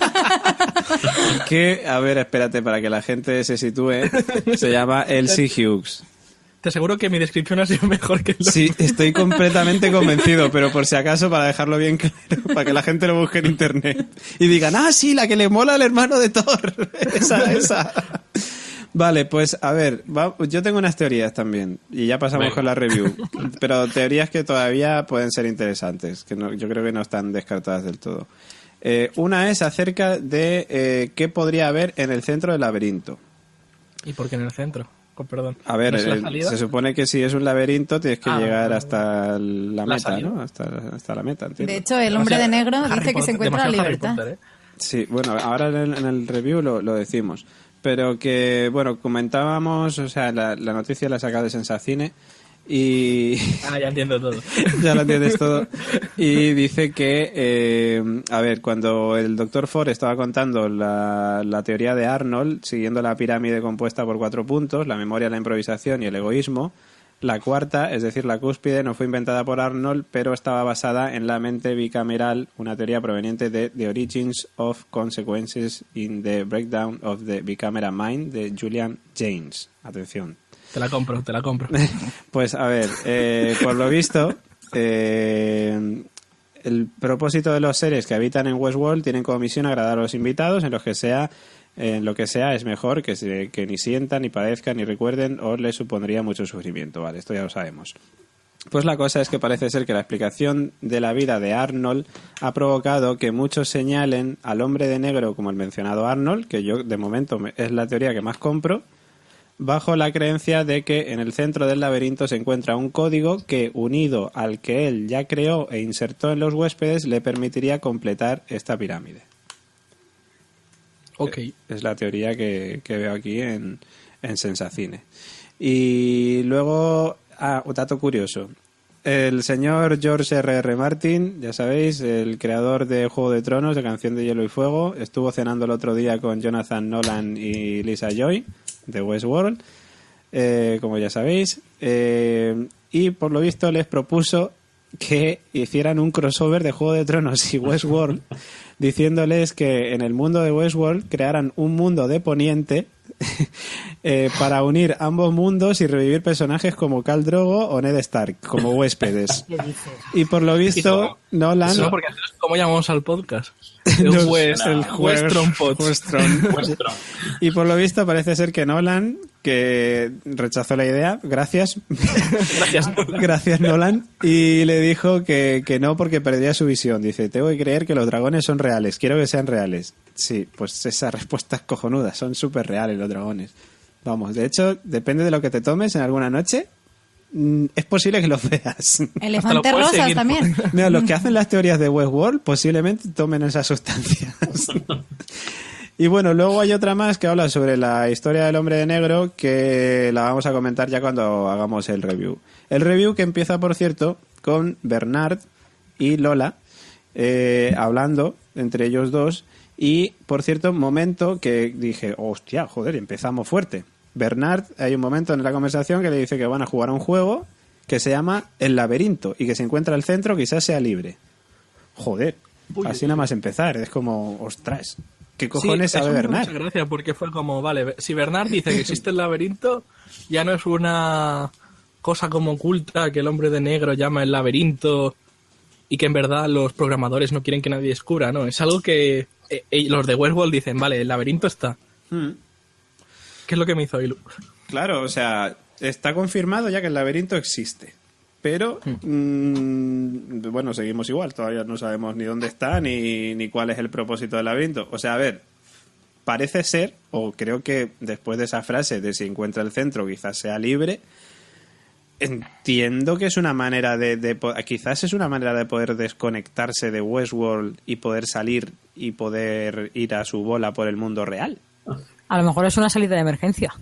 Que, a ver, espérate, para que la gente se sitúe, se llama Elsie Hughes. Te aseguro que mi descripción ha sido mejor que lo... Sí, estoy completamente convencido, pero por si acaso, para dejarlo bien claro, para que la gente lo busque en internet y digan, sí, la que le mola al hermano de Thor. esa. Vale, pues a ver, yo tengo unas teorías también y ya pasamos con la review, pero teorías que todavía pueden ser interesantes, que yo creo que no están descartadas del todo. Una es acerca de qué podría haber en el centro del laberinto. ¿Y por qué en el centro? Perdón. A ver, ¿No se supone que si es un laberinto tienes que llegar hasta la meta, salida. ¿no? Hasta la meta, entiendo. De hecho, el hombre de negro dice que se encuentra la libertad. Potter, ¿eh? Sí, bueno, ahora en el review lo decimos. Pero que, bueno, comentábamos, o sea, la noticia la he sacado de Sensacine y... ya entiendo todo. Ya lo entiendes todo. Y dice que, a ver, cuando el Dr. Ford estaba contando la teoría de Arnold, siguiendo la pirámide compuesta por 4 puntos, la memoria, la improvisación y el egoísmo, la cuarta, es decir, la cúspide, no fue inventada por Arnold, pero estaba basada en la mente bicameral, una teoría proveniente de The Origins of Consequences in the Breakdown of the Bicameral Mind de Julian Jaynes. Atención. Te la compro. Pues a ver, por lo visto, el propósito de los seres que habitan en Westworld tienen como misión agradar a los invitados en lo que sea es mejor que ni sientan, ni padezcan, ni recuerden o les supondría mucho sufrimiento. Vale, esto ya lo sabemos. Pues la cosa es que parece ser que la explicación de la vida de Arnold ha provocado que muchos señalen al hombre de negro como el mencionado Arnold, que yo de momento es la teoría que más compro, bajo la creencia de que en el centro del laberinto se encuentra un código que, unido al que él ya creó e insertó en los huéspedes, le permitiría completar esta pirámide. Ok. Es la teoría que veo aquí en Sensacine. Y luego, un dato curioso. El señor George R.R. Martin, ya sabéis, el creador de Juego de Tronos, de Canción de Hielo y Fuego, estuvo cenando el otro día con Jonathan Nolan y Lisa Joy, de Westworld, como ya sabéis, y por lo visto les propuso que hicieran un crossover de Juego de Tronos y Westworld, diciéndoles que en el mundo de Westworld crearan un mundo de Poniente para unir ambos mundos y revivir personajes como Khal Drogo o Ned Stark como huéspedes. Y por lo visto Nolan... No, porque ¿cómo llamamos al podcast? El Westron Pod. Y por lo visto parece ser que Nolan, que rechazó la idea, gracias Nolan, y le dijo que no porque perdía su visión. Dice, tengo que creer que los dragones son reales, quiero que sean reales. Sí, pues esa respuesta es cojonuda, son súper reales los dragones. Vamos, de hecho, depende de lo que te tomes en alguna noche, es posible que los veas. Elefantes rosas también. Mira, los que hacen las teorías de Westworld posiblemente tomen esas sustancias. Y bueno, luego hay otra más que habla sobre la historia del hombre de negro, que la vamos a comentar ya cuando hagamos el review. El review que empieza, por cierto, con Bernard y Lola hablando entre ellos dos. Y, por cierto, momento que dije, hostia, joder, empezamos fuerte. Bernard, hay un momento en la conversación que le dice que van a jugar a un juego que se llama El Laberinto y que se encuentra al centro, quizás sea libre. Joder, así nada más empezar, es como, ostras, ¿qué cojones sabe Bernard? Muchas gracias, porque fue como, vale, si Bernard dice que existe el laberinto, ya no es una cosa como oculta que el hombre de negro llama el laberinto y que en verdad los programadores no quieren que nadie descubra, no, es algo que los de Westworld dicen, vale, el laberinto está. ¿Qué es lo que me hizo Ilu? Claro, o sea, está confirmado ya que el laberinto existe. Pero, bueno, seguimos igual. Todavía no sabemos ni dónde está ni cuál es el propósito del laberinto. O sea, a ver, parece ser, o creo que después de esa frase de si encuentra el centro quizás sea libre, entiendo que es una manera quizás es una manera de poder desconectarse de Westworld y poder salir y poder ir a su bola por el mundo real. A lo mejor es una salida de emergencia.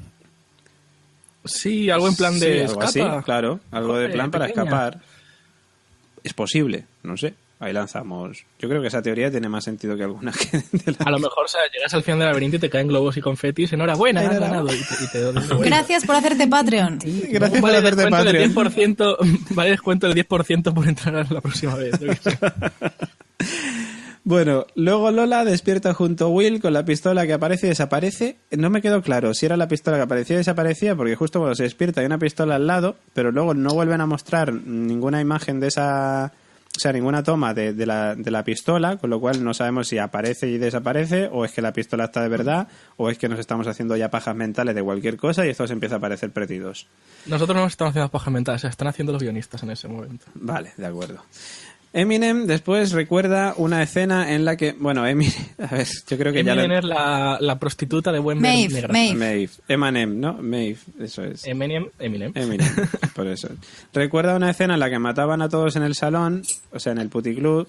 Sí, algo en plan de algo escapa. así, claro, algo de plan para pequeña. escapar. Es posible, no sé. Ahí lanzamos. Yo creo que esa teoría tiene más sentido que alguna que de la... A lo mejor, o sea, llegas al final del laberinto y te caen globos y confetis. Enhorabuena, has ganado. Y te doy Gracias por hacerte Patreon. Gracias por hacerte Patreon. Vale descuento del 10% por entrar la próxima vez. Yo qué sé. Bueno, luego Lola despierta junto a Will con la pistola que aparece y desaparece. No me quedó claro si era la pistola que aparecía y desaparecía, porque justo cuando se despierta hay una pistola al lado, pero luego no vuelven a mostrar ninguna imagen de esa... O sea, ninguna toma de la pistola, con lo cual no sabemos si aparece y desaparece, o es que la pistola está de verdad, o es que nos estamos haciendo ya pajas mentales de cualquier cosa y esto se empieza a parecer Pretty 2. Nosotros no nos estamos haciendo pajas mentales, se están haciendo los guionistas en ese momento. Vale, de acuerdo. Eminem después recuerda una escena en la que... Bueno, Eminem... A ver, yo creo que Eminem es la prostituta de buen negra. Maeve. Eminem, ¿no? Maeve, eso es. Eminem. Por eso. Recuerda una escena en la que mataban a todos en el salón, o sea, en el puticlub,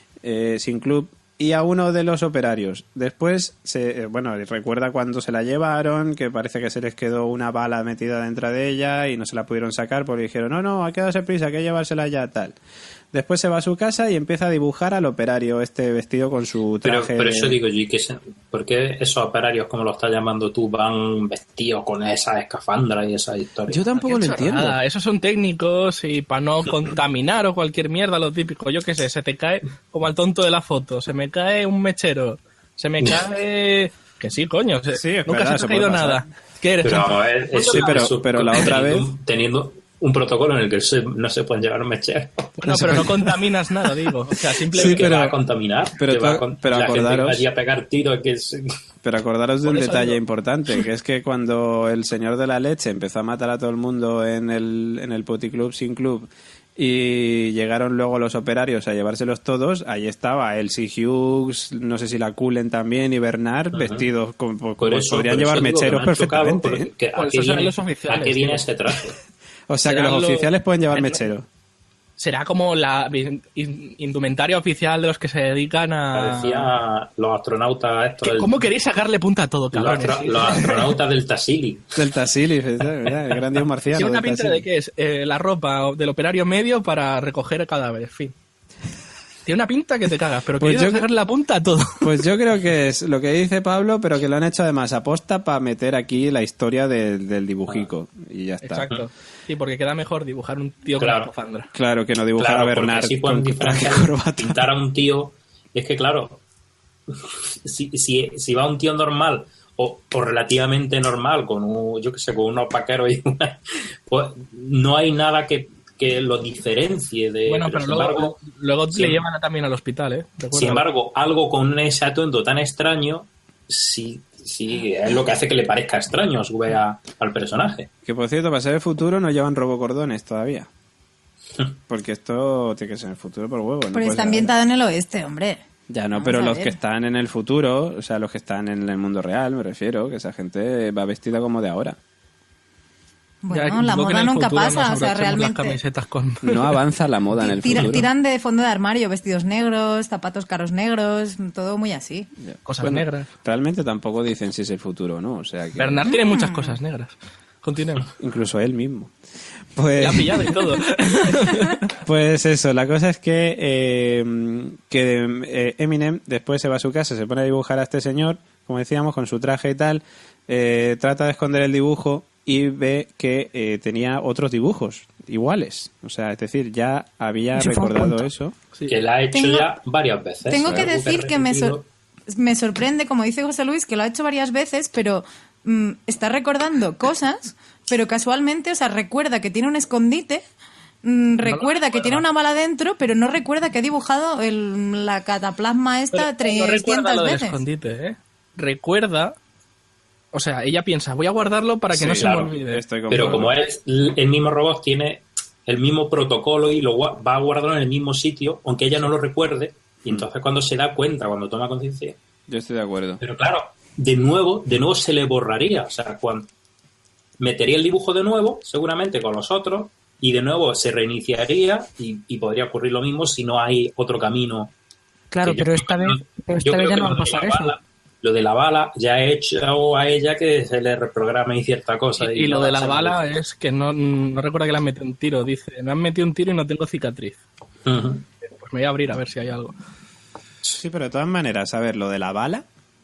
sin club, y a uno de los operarios. Después, recuerda cuando se la llevaron, que parece que se les quedó una bala metida dentro de ella y no se la pudieron sacar porque dijeron, no, hay que darse prisa, hay que llevársela ya, tal. Después se va a su casa y empieza a dibujar al operario vestido con su traje. Pero eso digo yo, ¿por qué esos operarios, como lo estás llamando tú, van vestidos con esas escafandras y esas historias? Yo tampoco lo entiendo. Esos son técnicos y para no contaminar o cualquier mierda, lo típico. Yo qué sé, se te cae como al tonto de la foto, se me cae un mechero, se me cae... Que sí, coño, nunca se ha caído nada. ¿Qué eres? Pero vamos a ver, pero la otra vez... Teniendo un protocolo en el que no se pueden llevar mecheros. Bueno, pero no contaminas nada, digo. O sea, simplemente va a contaminar. Pero acordaros... Gente a pegar tiros Pero acordaros de un detalle importante, que es que cuando el señor de la leche empezó a matar a todo el mundo en el puticlub sin club y llegaron luego los operarios a llevárselos todos, ahí estaba Elsie Hughes, no sé si la Cullen también y Bernard, vestidos como podrían llevar mecheros perfectamente. ¿A qué viene este traje? O sea que los oficiales pueden llevar mechero. Será como la indumentaria oficial de los que se dedican a... Parecía los astronautas estos... ¿Cómo queréis sacarle punta a todo, cabrón? Los astronautas del Tassili. Del Tassili, el gran dios marciano. ¿Tiene una pinta de qué es? La ropa del operario medio para recoger cadáveres, fin. Tiene una pinta que te cagas, pero pues quería sacarle la punta a todo. Pues yo creo que es lo que dice Pablo, pero que lo han hecho además aposta para meter aquí la historia del dibujico. Y ya está. Exacto. Sí, porque queda mejor dibujar un tío con escafandra. Claro, que no dibujar a Bernard sí con traje corbata. Pintar a un tío... Es que claro, si va un tío normal o relativamente normal con con unos vaqueros y pues no hay nada que lo diferencie de... Bueno, pero luego le llevan también al hospital, ¿eh? Sin embargo, algo con ese atuendo tan extraño, sí, es lo que hace que le parezca extraño al personaje. Que por cierto, para ser el futuro no llevan robocordones todavía. Porque esto tiene que ser en el futuro por huevo. Pero está ambientado en el oeste, hombre. Ya no, pero los que están en el futuro, o sea, los que están en el mundo real, me refiero, que esa gente va vestida como de ahora. Bueno, la moda nunca pasa, o sea, realmente... No avanza la moda en el futuro. Tiran de fondo de armario, vestidos negros, zapatos caros negros, todo muy así. Cosas negras. Realmente tampoco dicen si es el futuro o no, o sea que... Bernard tiene muchas cosas negras. Continuemos. Incluso él mismo. Pues... La ha pillado y todo. Pues eso, la cosa es que Eminem después se va a su casa, se pone a dibujar a este señor, como decíamos, con su traje y tal, trata de esconder el dibujo y ve que tenía otros dibujos iguales. O sea, es decir, ya había recordado eso. Sí. Que la ha hecho ya varias veces. Tengo que decir que me sorprende, como dice José Luis, que lo ha hecho varias veces, pero está recordando cosas, pero casualmente, o sea, recuerda que tiene un escondite, recuerda que tiene una bala dentro, pero no recuerda que ha dibujado la cataplasma esta 300 no recuerda lo del veces. Escondite, ¿eh? Recuerda O sea, ella piensa, voy a guardarlo para que no se me olvide. Pero como es el mismo robot, tiene el mismo protocolo y lo va a guardarlo en el mismo sitio, aunque ella no lo recuerde, y entonces cuando se da cuenta, cuando toma conciencia... Yo estoy de acuerdo. Pero claro, de nuevo se le borraría. O sea, cuando metería el dibujo de nuevo, seguramente con los otros, y de nuevo se reiniciaría y podría ocurrir lo mismo si no hay otro camino. Claro, pero esta vez ya no va a pasar eso. Lo de la bala ya he hecho a ella que se le reprograme cierta cosa. Y lo de la bala es que no recuerda que le han metido un tiro. Dice, me han metido un tiro y no tengo cicatriz. Uh-huh. Pues me voy a abrir a ver si hay algo. Sí, pero de todas maneras, a ver, lo de la bala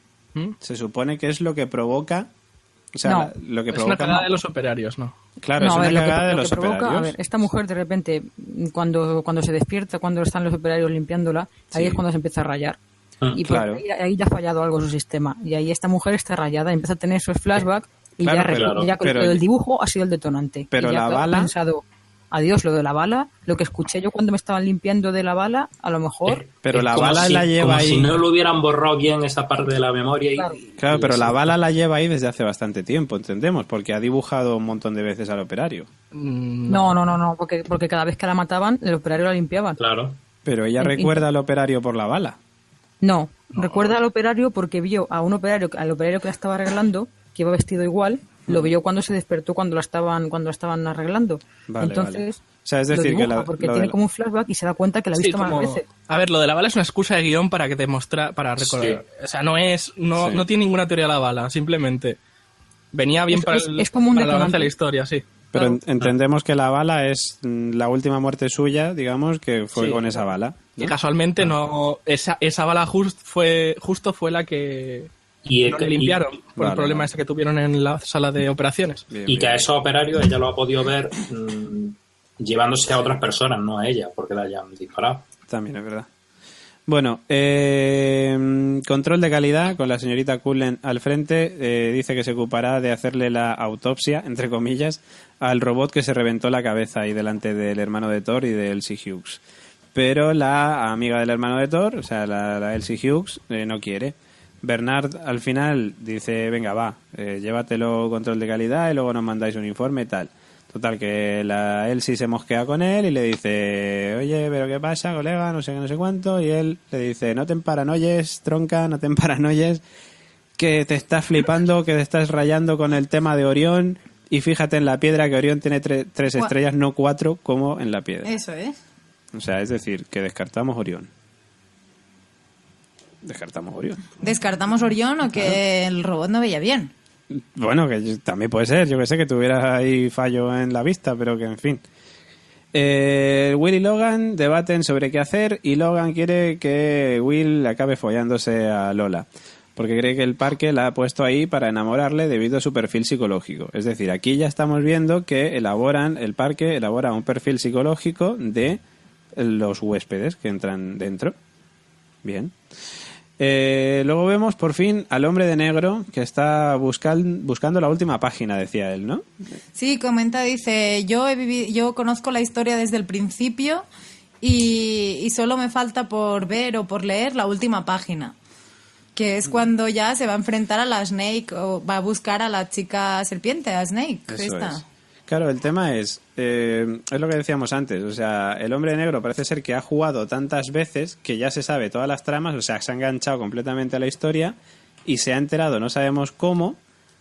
se supone que es lo que provoca... O sea, no, lo que es provoca... una cagada de los operarios, ¿no? Claro, es una cagada de los provoca, operarios. A ver, esta mujer de repente, cuando se despierta, cuando están los operarios limpiándola, ahí es cuando se empieza a rayar. Y claro. ahí ya ha fallado algo su sistema. Y ahí esta mujer está rayada, empieza a tener esos flashbacks y ya con el dibujo ha sido el detonante. Pero y ya la bala... ha pensado, adiós, lo de la bala, lo que escuché yo cuando me estaban limpiando de la bala, a lo mejor... Pero la bala la lleva ahí... si no lo hubieran borrado bien esa parte de la memoria. Claro, pero la bala la lleva ahí desde hace bastante tiempo, entendemos, porque ha dibujado un montón de veces al operario. No, porque cada vez que la mataban, el operario la limpiaba. Claro. Pero ella recuerda al operario por la bala. No, recuerda al operario porque vio al operario que la estaba arreglando, que iba vestido igual, lo vio cuando se despertó cuando la estaban arreglando. Vale, entonces, vale. O sea, es decir, porque tiene como un flashback y se da cuenta que la ha visto más veces. A ver, lo de la bala es una excusa de guión para que te para recordar. Sí. O sea, no tiene ninguna teoría la bala, simplemente venía bien es como un para el avance de la historia, sí. Pero entendemos que la bala es la última muerte suya, digamos, que fue con esa bala, ¿no? Y casualmente esa bala justo fue la que no le limpiaron por el problema ese que tuvieron en la sala de operaciones. Bien, que a esos operarios ella lo ha podido ver llevándose a otras personas, no a ella, porque la hayan disparado. También es verdad. Bueno, control de calidad con la señorita Cullen al frente. Dice que se ocupará de hacerle la autopsia, entre comillas, al robot que se reventó la cabeza ahí delante del hermano de Thor y de Elsie Hughes. Pero la amiga del hermano de Thor, o sea, la Elsie Hughes, no quiere. Bernard al final dice, venga, va, llévatelo control de calidad y luego nos mandáis un informe y tal. Total, que la Elsie se mosquea con él y le dice, oye, ¿pero qué pasa, colega? No sé qué, no sé cuánto. Y él le dice, no te emparanoyes, tronca, no te emparanoyes, que te estás flipando, que te estás rayando con el tema de Orión. Y fíjate en la piedra que Orión tiene tres estrellas, no 4, como en la piedra. Eso es. O sea, es decir, que descartamos Orión. ¿Descartamos Orión o que el robot no veía bien? Bueno, que también puede ser, yo que sé, que tuviera ahí fallo en la vista, pero que en fin. Will y Logan debaten sobre qué hacer y Logan quiere que Will acabe follándose a Lola, porque cree que el parque la ha puesto ahí para enamorarle debido a su perfil psicológico. Es decir, aquí ya estamos viendo que el parque elabora un perfil psicológico de los huéspedes que entran dentro. Bien. Luego vemos por fin al hombre de negro que está buscando la última página, decía él, ¿no? Sí, dice, yo conozco la historia desde el principio y solo me falta por ver o por leer la última página, que es cuando ya se va a enfrentar a la Snake o va a buscar a la chica serpiente, a Snake. Eso es. Claro, el tema es lo que decíamos antes, o sea, el hombre negro parece ser que ha jugado tantas veces que ya se sabe todas las tramas, o sea, se ha enganchado completamente a la historia y se ha enterado, no sabemos cómo.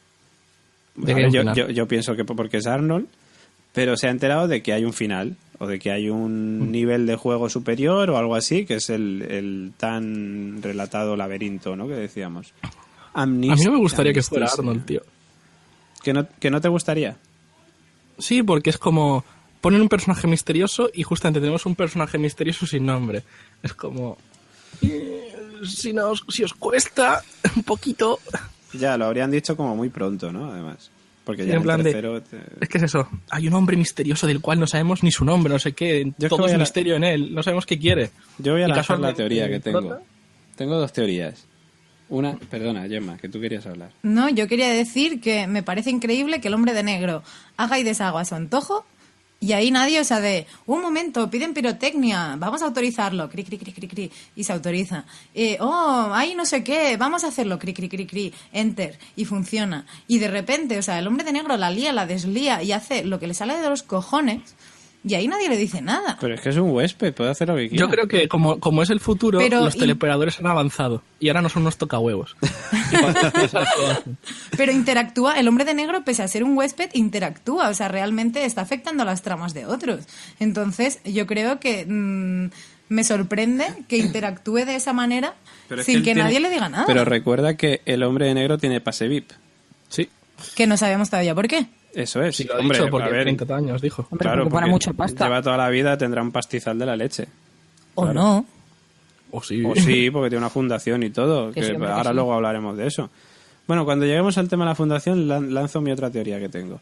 Yo pienso que porque es Arnold, pero se ha enterado de que hay un final o de que hay un nivel de juego superior o algo así, que es el tan relatado laberinto, ¿no? Que decíamos. A mí no me gustaría que fuera Arnold, tío. ¿Que no te gustaría? Sí, porque es como ponen un personaje misterioso y justamente tenemos un personaje misterioso sin nombre. Es como si os cuesta un poquito. Ya, lo habrían dicho como muy pronto, ¿no? Además, porque ya en plan tercero es que es eso, hay un hombre misterioso del cual no sabemos ni su nombre, no sé qué, todo es misterio en él, no sabemos qué quiere. Yo voy a lanzar la teoría que tengo. Tengo 2 teorías. Una, perdona, Gemma, que tú querías hablar. No, yo quería decir que me parece increíble que el hombre de negro haga y deshaga a su antojo Y ahí nadie, o sea, de un momento, piden pirotecnia, vamos a autorizarlo, cri, cri, cri, cri, cri, y se autoriza. Hay no sé qué, vamos a hacerlo, cri, cri, cri, cri, enter, y funciona. Y de repente, o sea, el hombre de negro la lía, la deslía y hace lo que le sale de los cojones. Y ahí nadie le dice nada. Pero es que es un huésped, puede hacer lo que quiera. Yo creo que como es el futuro, los teleoperadores han avanzado y ahora no son unos tocahuevos. Pero interactúa, el hombre de negro, pese a ser un huésped, interactúa, o sea, realmente está afectando a las tramas de otros. Entonces, yo creo que me sorprende que interactúe de esa manera sin que nadie le diga nada. Pero recuerda que el hombre de negro tiene pase VIP. Sí. Que no sabemos todavía por qué. Eso es. Sí, lo ha dicho porque 30 años, dijo. Hombre, claro, porque mucha pasta. Lleva toda la vida, tendrá un pastizal de la leche. O claro. no. O sí, porque tiene una fundación y todo. Que ahora luego hablaremos de eso. Bueno, cuando lleguemos al tema de la fundación, lanzo mi otra teoría que tengo.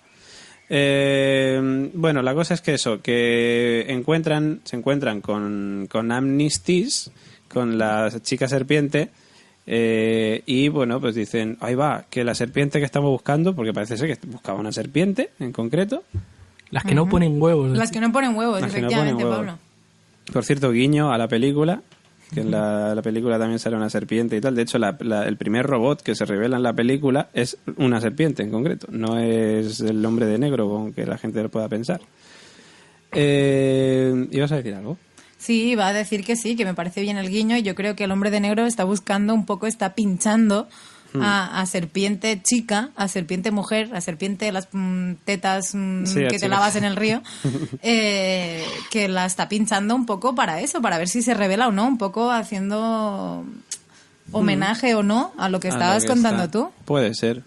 Bueno, la cosa es que eso, que se encuentran con Amnesties, con la chica serpiente, y bueno, pues dicen, ahí va, que la serpiente que estamos buscando, porque parece ser que buscaba una serpiente en concreto. Las que no ponen huevos. Las que no ponen huevos, efectivamente, Pablo. Por cierto, guiño a la película, que en la película también sale una serpiente y tal. De hecho, el primer robot que se revela en la película es una serpiente en concreto, no es el hombre de negro, aunque la gente lo pueda pensar. ¿Ibas a decir algo? Sí, va a decir que sí, que me parece bien el guiño, y yo creo que el hombre de negro está buscando un poco, está pinchando a serpiente chica, a serpiente mujer, a serpiente de las tetas que te lavas en el río, que la está pinchando un poco para eso, para ver si se revela o no, un poco haciendo homenaje o no a lo que estabas contando tú. Puede ser.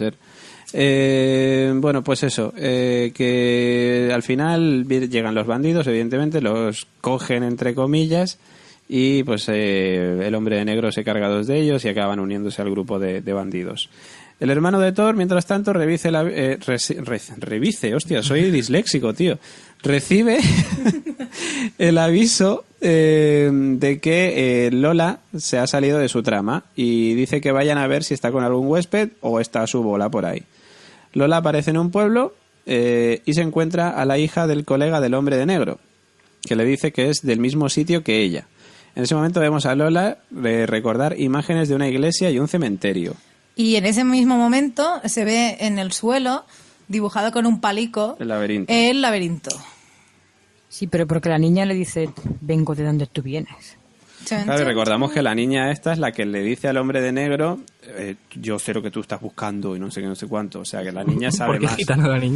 Bueno, pues eso, que al final llegan los bandidos, evidentemente, los cogen entre comillas, y pues el hombre de negro se carga a 2 de ellos y acaban uniéndose al grupo de bandidos. El hermano de Thor, mientras tanto, revise, hostia, soy disléxico, tío. Recibe el aviso de que Lola se ha salido de su trama y dice que vayan a ver si está con algún huésped o está a su bola por ahí. Lola aparece en un pueblo y se encuentra a la hija del colega del hombre de negro, que le dice que es del mismo sitio que ella. En ese momento vemos a Lola recordar imágenes de una iglesia y un cementerio. Y en ese mismo momento se ve en el suelo, dibujado con un palico, el laberinto. Sí, pero porque la niña le dice, vengo de donde tú vienes. Claro, recordamos que la niña esta es la que le dice al hombre de negro, yo sé lo que tú estás buscando y no sé qué, no sé cuánto. O sea, que la niña sabe más. ¿Por qué es gitana la niña?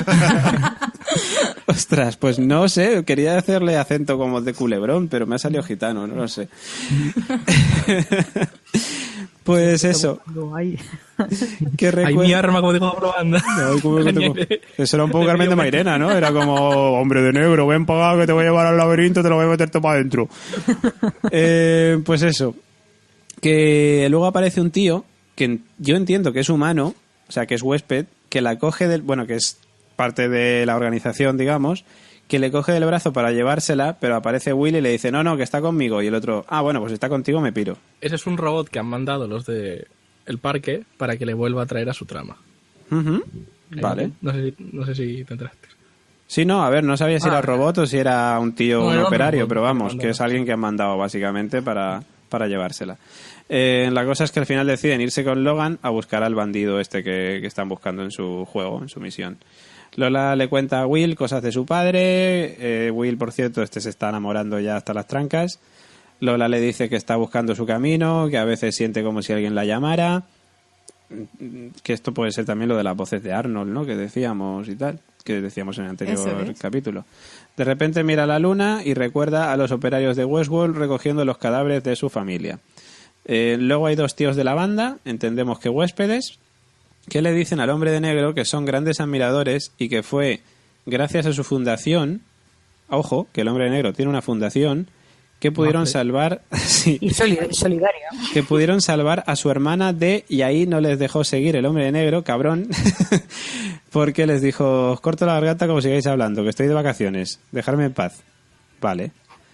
Ostras, pues no sé, quería hacerle acento como de culebrón, pero me ha salido gitano, no lo sé. Pues eso. Hay mi arma, como digo, probando. Eso era un poco Carmen de Mairena, ¿no? Era como, hombre de negro, ven para acá que te voy a llevar al laberinto, te lo voy a meter todo para adentro. Pues eso. Que luego aparece un tío que yo entiendo que es humano, o sea, que es huésped, que la coge que es parte de la organización, digamos, que le coge del brazo para llevársela, pero aparece Will y le dice, no, que está conmigo. Y el otro, bueno, pues está contigo, me piro. Ese es un robot que han mandado los de el parque para que le vuelva a traer a su trama. Vale. No sé si te enteraste. Sí, no, a ver, no sabía si era robot o si era un tío, un operario, pero vamos, que es alguien que han mandado básicamente para llevársela. La cosa es que al final deciden irse con Logan a buscar al bandido este que están buscando en su juego, en su misión. Lola le cuenta a Will cosas de su padre. Will, por cierto, se está enamorando ya hasta las trancas. Lola le dice que está buscando su camino, que a veces siente como si alguien la llamara. Que esto puede ser también lo de las voces de Arnold, ¿no? Que decíamos y tal, que decíamos en el anterior capítulo. De repente mira a la luna y recuerda a los operarios de Westworld recogiendo los cadáveres de su familia. Luego hay 2 tíos de la banda, entendemos que huéspedes, que le dicen al hombre de negro que son grandes admiradores y que fue gracias a su fundación, ojo, que el hombre de negro tiene una fundación, que pudieron salvar y solidario, que pudieron salvar a su hermana y ahí no les dejó seguir el hombre de negro, cabrón, porque les dijo, os corto la garganta como sigáis hablando, que estoy de vacaciones, dejarme en paz. Vale.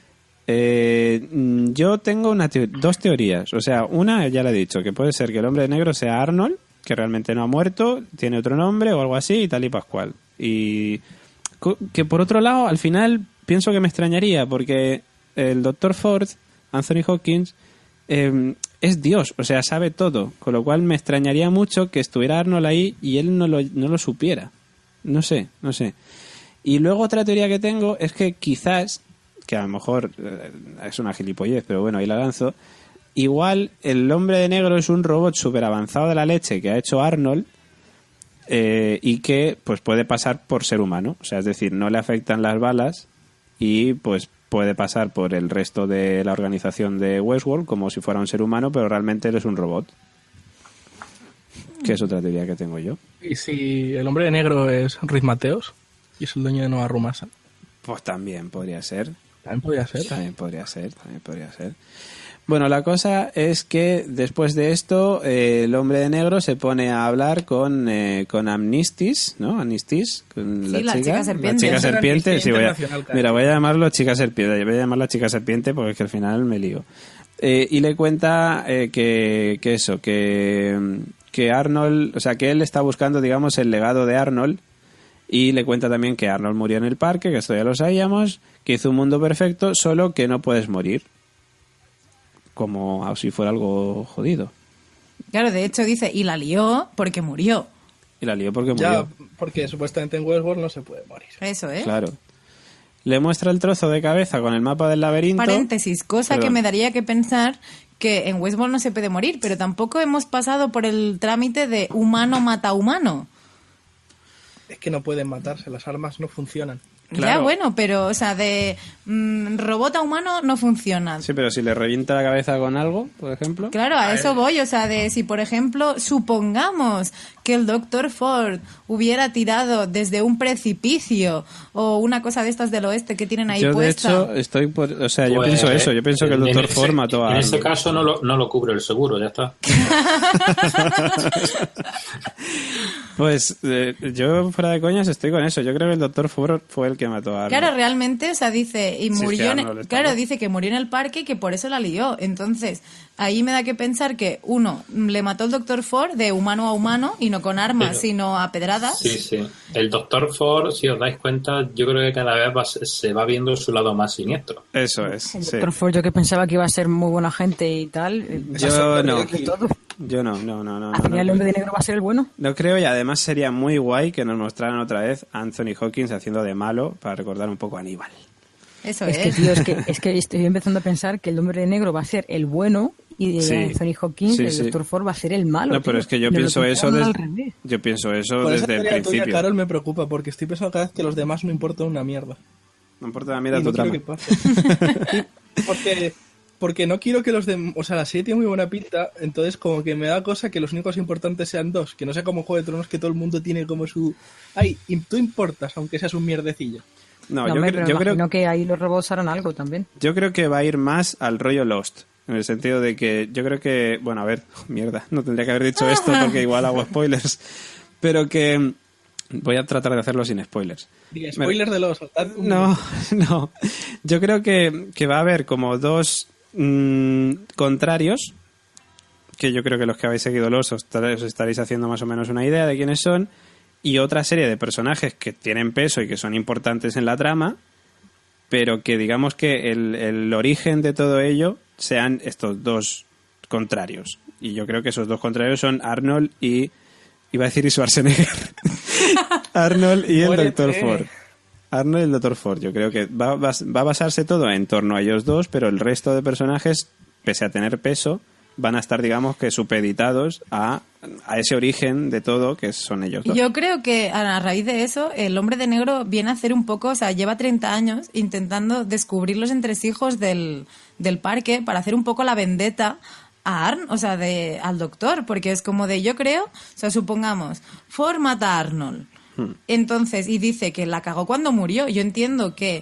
Yo tengo 2 teorías, o sea, una ya la he dicho, que puede ser que el hombre de negro sea Arnold, que realmente no ha muerto, tiene otro nombre o algo así y tal y pascual. Y que por otro lado, al final, pienso que me extrañaría, porque el Dr. Ford, Anthony Hopkins, es Dios, o sea, sabe todo, con lo cual me extrañaría mucho que estuviera Arnold ahí y él no lo supiera. No sé. Y luego otra teoría que tengo es que quizás, que a lo mejor es una gilipollez, pero bueno, ahí la lanzo, igual el hombre de negro es un robot súper avanzado de la leche que ha hecho Arnold, y que pues puede pasar por ser humano, o sea, es decir, no le afectan las balas y pues puede pasar por el resto de la organización de Westworld como si fuera un ser humano, pero realmente él es un robot. Que es otra teoría que tengo yo. ¿Y si el hombre de negro es Ruiz Mateos y es el dueño de Nova Rumasa? Pues también podría ser. También podría ser. También podría ser. Bueno, la cosa es que después de esto el hombre de negro se pone a hablar con Amnistis, ¿no? Amnistis, con sí, la chica serpiente. La chica serpiente, sí, voy a llamarlo chica serpiente, voy a llamarla chica serpiente porque es que al final me lío. Y le cuenta que Arnold, o sea, que él está buscando, digamos, el legado de Arnold, y le cuenta también que Arnold murió en el parque, que esto ya lo sabíamos, que hizo un mundo perfecto, solo que no puedes morir. Como si fuera algo jodido. Claro, de hecho dice, y la lió porque murió. Ya, porque supuestamente en Westworld no se puede morir. Eso, ¿eh? Claro. Le muestra el trozo de cabeza con el mapa del laberinto. Paréntesis, cosa que me daría que pensar que en Westworld no se puede morir, pero tampoco hemos pasado por el trámite de humano mata humano. Es que no pueden matarse, las armas no funcionan. Claro. Ya, bueno, pero, o sea, de robot a humano no funciona. Sí, pero si le revienta la cabeza con algo, por ejemplo. Claro, a eso voy, o sea, de si, por ejemplo, supongamos que el Dr. Ford hubiera tirado desde un precipicio o una cosa de estas del oeste que tienen ahí puesta. Yo, de hecho, estoy por... O sea, yo pienso eso, yo pienso que el Dr. Ford mató a... En ese caso no lo cubre el seguro, ya está. Pues yo, fuera de coñas, estoy con eso. Yo creo que el Dr. Ford fue el que mató a Arnold. Claro, realmente, o sea, dice, y murió claro, dice que murió en el parque y que por eso la lió. Entonces, ahí me da que pensar que, uno, le mató el Dr. Ford de humano a humano y no con armas, sino a pedradas. Sí. El Dr. Ford, si os dais cuenta, yo creo que cada vez se va viendo su lado más siniestro. Eso es. El Dr. Ford, yo que pensaba que iba a ser muy buena gente y tal. Yo no. Al final el hombre de negro va a ser el bueno. No creo, y además sería muy guay que nos mostraran otra vez a Anthony Hopkins haciendo de malo para recordar un poco a Aníbal. Eso es. Que, tío, es que estoy empezando a pensar que el hombre de negro va a ser el bueno y Anthony Hopkins, el Dr. Ford, va a ser el malo. No, pero es que yo pienso eso desde el principio. Tuya, Carol, me preocupa porque estoy pensando cada vez que los demás no importan una mierda. No importa una mierda tu trama. Que pase. Porque no quiero que los de... O sea, la serie tiene muy buena pinta, entonces como que me da cosa que los únicos importantes sean dos, que no sea como Juego de Tronos que todo el mundo tiene como su... Ay, tú importas, aunque seas un mierdecillo. No, yo creo que ahí los robots harán algo también. Yo creo que va a ir más al rollo Lost, en el sentido de que yo creo que... Bueno, a ver, mierda, no tendría que haber dicho esto porque igual hago spoilers, pero que... Voy a tratar de hacerlo sin spoilers. Diga, spoilers de Lost. No. Yo creo que va a haber como dos... contrarios, que yo creo que los que habéis seguido os estaréis haciendo más o menos una idea de quiénes son, y otra serie de personajes que tienen peso y que son importantes en la trama, pero que digamos que el origen de todo ello sean estos dos contrarios, y yo creo que esos dos contrarios son Arnold y iba a decir y Schwarzenegger Arnold y el Dr. Ford. Arnold y el Dr. Ford. Yo creo que va a basarse todo en torno a ellos dos, pero el resto de personajes, pese a tener peso, van a estar, digamos, que supeditados a ese origen de todo, que son ellos dos. Yo creo que a raíz de eso, el hombre de negro viene a hacer un poco, o sea, lleva 30 años intentando descubrir los entresijos del parque para hacer un poco la vendetta a al doctor, porque es como de, yo creo, o sea, supongamos, Ford mata a Arnold. Entonces, y dice que la cagó cuando murió. Yo entiendo que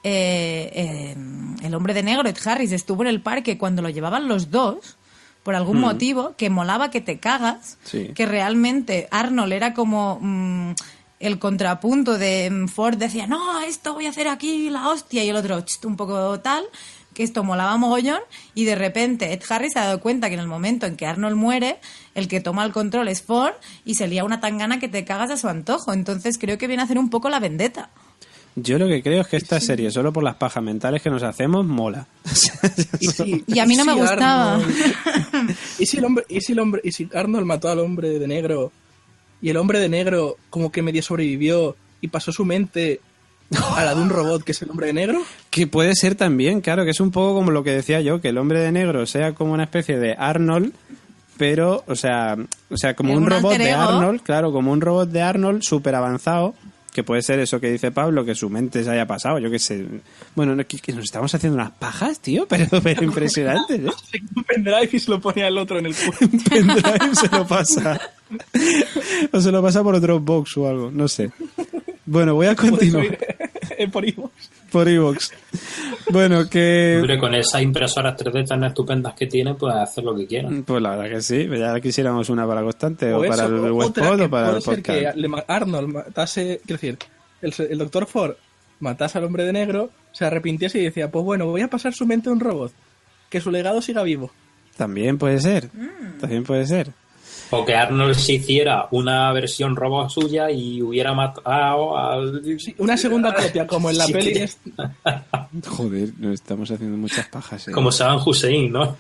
el hombre de negro, Ed Harris, estuvo en el parque cuando lo llevaban los dos, por algún motivo, que molaba que te cagas, que realmente Arnold era como el contrapunto de Ford, decía, no, esto voy a hacer aquí, la hostia, y el otro, un poco tal, que esto molaba mogollón, y de repente Ed Harris se ha dado cuenta que en el momento en que Arnold muere, el que toma el control es Ford, y se lía una tangana que te cagas a su antojo. Entonces creo que viene a hacer un poco la vendetta. Yo lo que creo es que esta serie, solo por las pajas mentales que nos hacemos, mola. Y a mí no me gustaba. ¿Y si Arnold mató al hombre de negro y el hombre de negro como que medio sobrevivió y pasó su mente a la de un robot que es el hombre de negro? Que puede ser también, claro, que es un poco como lo que decía yo, que el hombre de negro sea como una especie de Arnold, pero, o sea como un robot de Arnold, claro, como un robot de Arnold súper avanzado, que puede ser eso que dice Pablo, que su mente se haya pasado, yo qué sé. Bueno, que nos estamos haciendo unas pajas, tío, pero impresionante, ¿eh? Un pendrive y se lo pone al otro en el culo. Un pendrive se lo pasa. O se lo pasa por Dropbox o algo, no sé. Bueno, voy a continuar. Por iVoox. Por iVoox. Bueno, que... Hombre, con esas impresoras 3D tan estupendas que tiene, pues hacer lo que quieran. Pues la verdad que sí. Ya quisiéramos una para Constante o para el Westpod o para el podcast. Que Arnold matase... Quiero decir, el Dr. Ford matase al hombre de negro, se arrepintiese y decía, pues bueno, voy a pasar su mente a un robot. Que su legado siga vivo. También puede ser. También puede ser. O que Arnold se hiciera una versión robot suya y hubiera matado al... Sí, una segunda copia, como en la peli. Joder, nos estamos haciendo muchas pajas. Como Saddam Hussein, ¿no?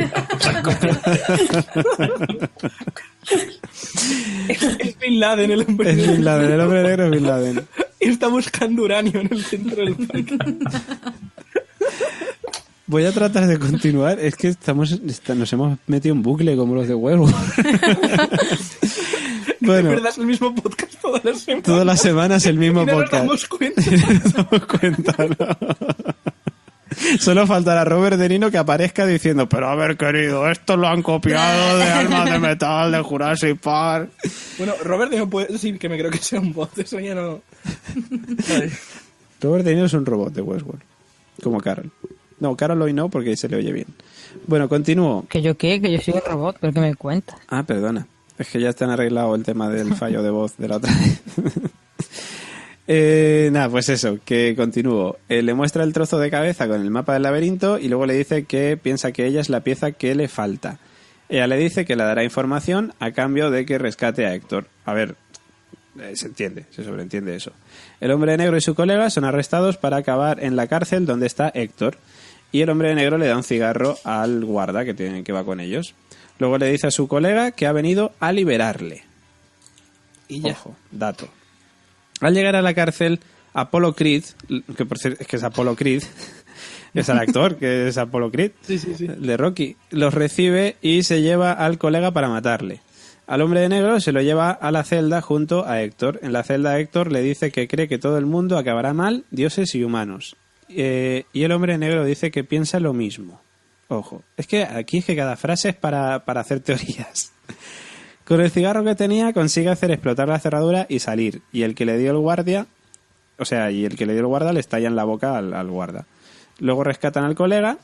Es Bin Laden el hombre negro. Es Bin Laden, el hombre negro es Bin Laden. Y está buscando uranio en el centro del parque. Voy a tratar de continuar. Es que nos hemos metido en bucle como los de Westworld. Bueno, de verdad es el mismo podcast todas las semanas. Todas las semanas el mismo podcast. No nos damos cuenta. Nos damos cuenta, ¿no? Solo faltará Robert De Niro que aparezca diciendo, pero a ver, querido, esto lo han copiado de Almas de Metal, de Jurassic Park. Bueno, Robert De Niro puede decir que me creo que sea un bot. Eso ya no... Robert De Niro es un robot de Westworld. Como Carol. No, Carol hoy no, porque se le oye bien. Bueno, continúo. ¿Que yo qué? Que yo soy un robot, pero que me cuenta. Ah, perdona. Es que ya están arreglado el tema del fallo de voz de la otra vez. Nada, pues eso, que continúo. Le muestra el trozo de cabeza con el mapa del laberinto y luego le dice que piensa que ella es la pieza que le falta. Ella le dice que le dará información a cambio de que rescate a Héctor. A ver, se entiende, se sobreentiende eso. El hombre negro y su colega son arrestados para acabar en la cárcel donde está Héctor. Y el hombre negro le da un cigarro al guarda que va con ellos. Luego le dice a su colega que ha venido a liberarle. Y ya. Ojo, dato. Al llegar a la cárcel, Apollo Creed, que por cierto es que es Apollo Creed, es el actor que es Apollo Creed, sí. de Rocky, los recibe y se lleva al colega para matarle. Al hombre de negro se lo lleva a la celda junto a Héctor. En la celda Héctor le dice que cree que todo el mundo acabará mal, dioses y humanos. Y el hombre negro dice que piensa lo mismo. Ojo, es que aquí es que cada frase es para hacer teorías. Con el cigarro que tenía consigue hacer explotar la cerradura y salir. Y el que le dio el guardia, le estalla en la boca al guarda. Luego rescatan al colega,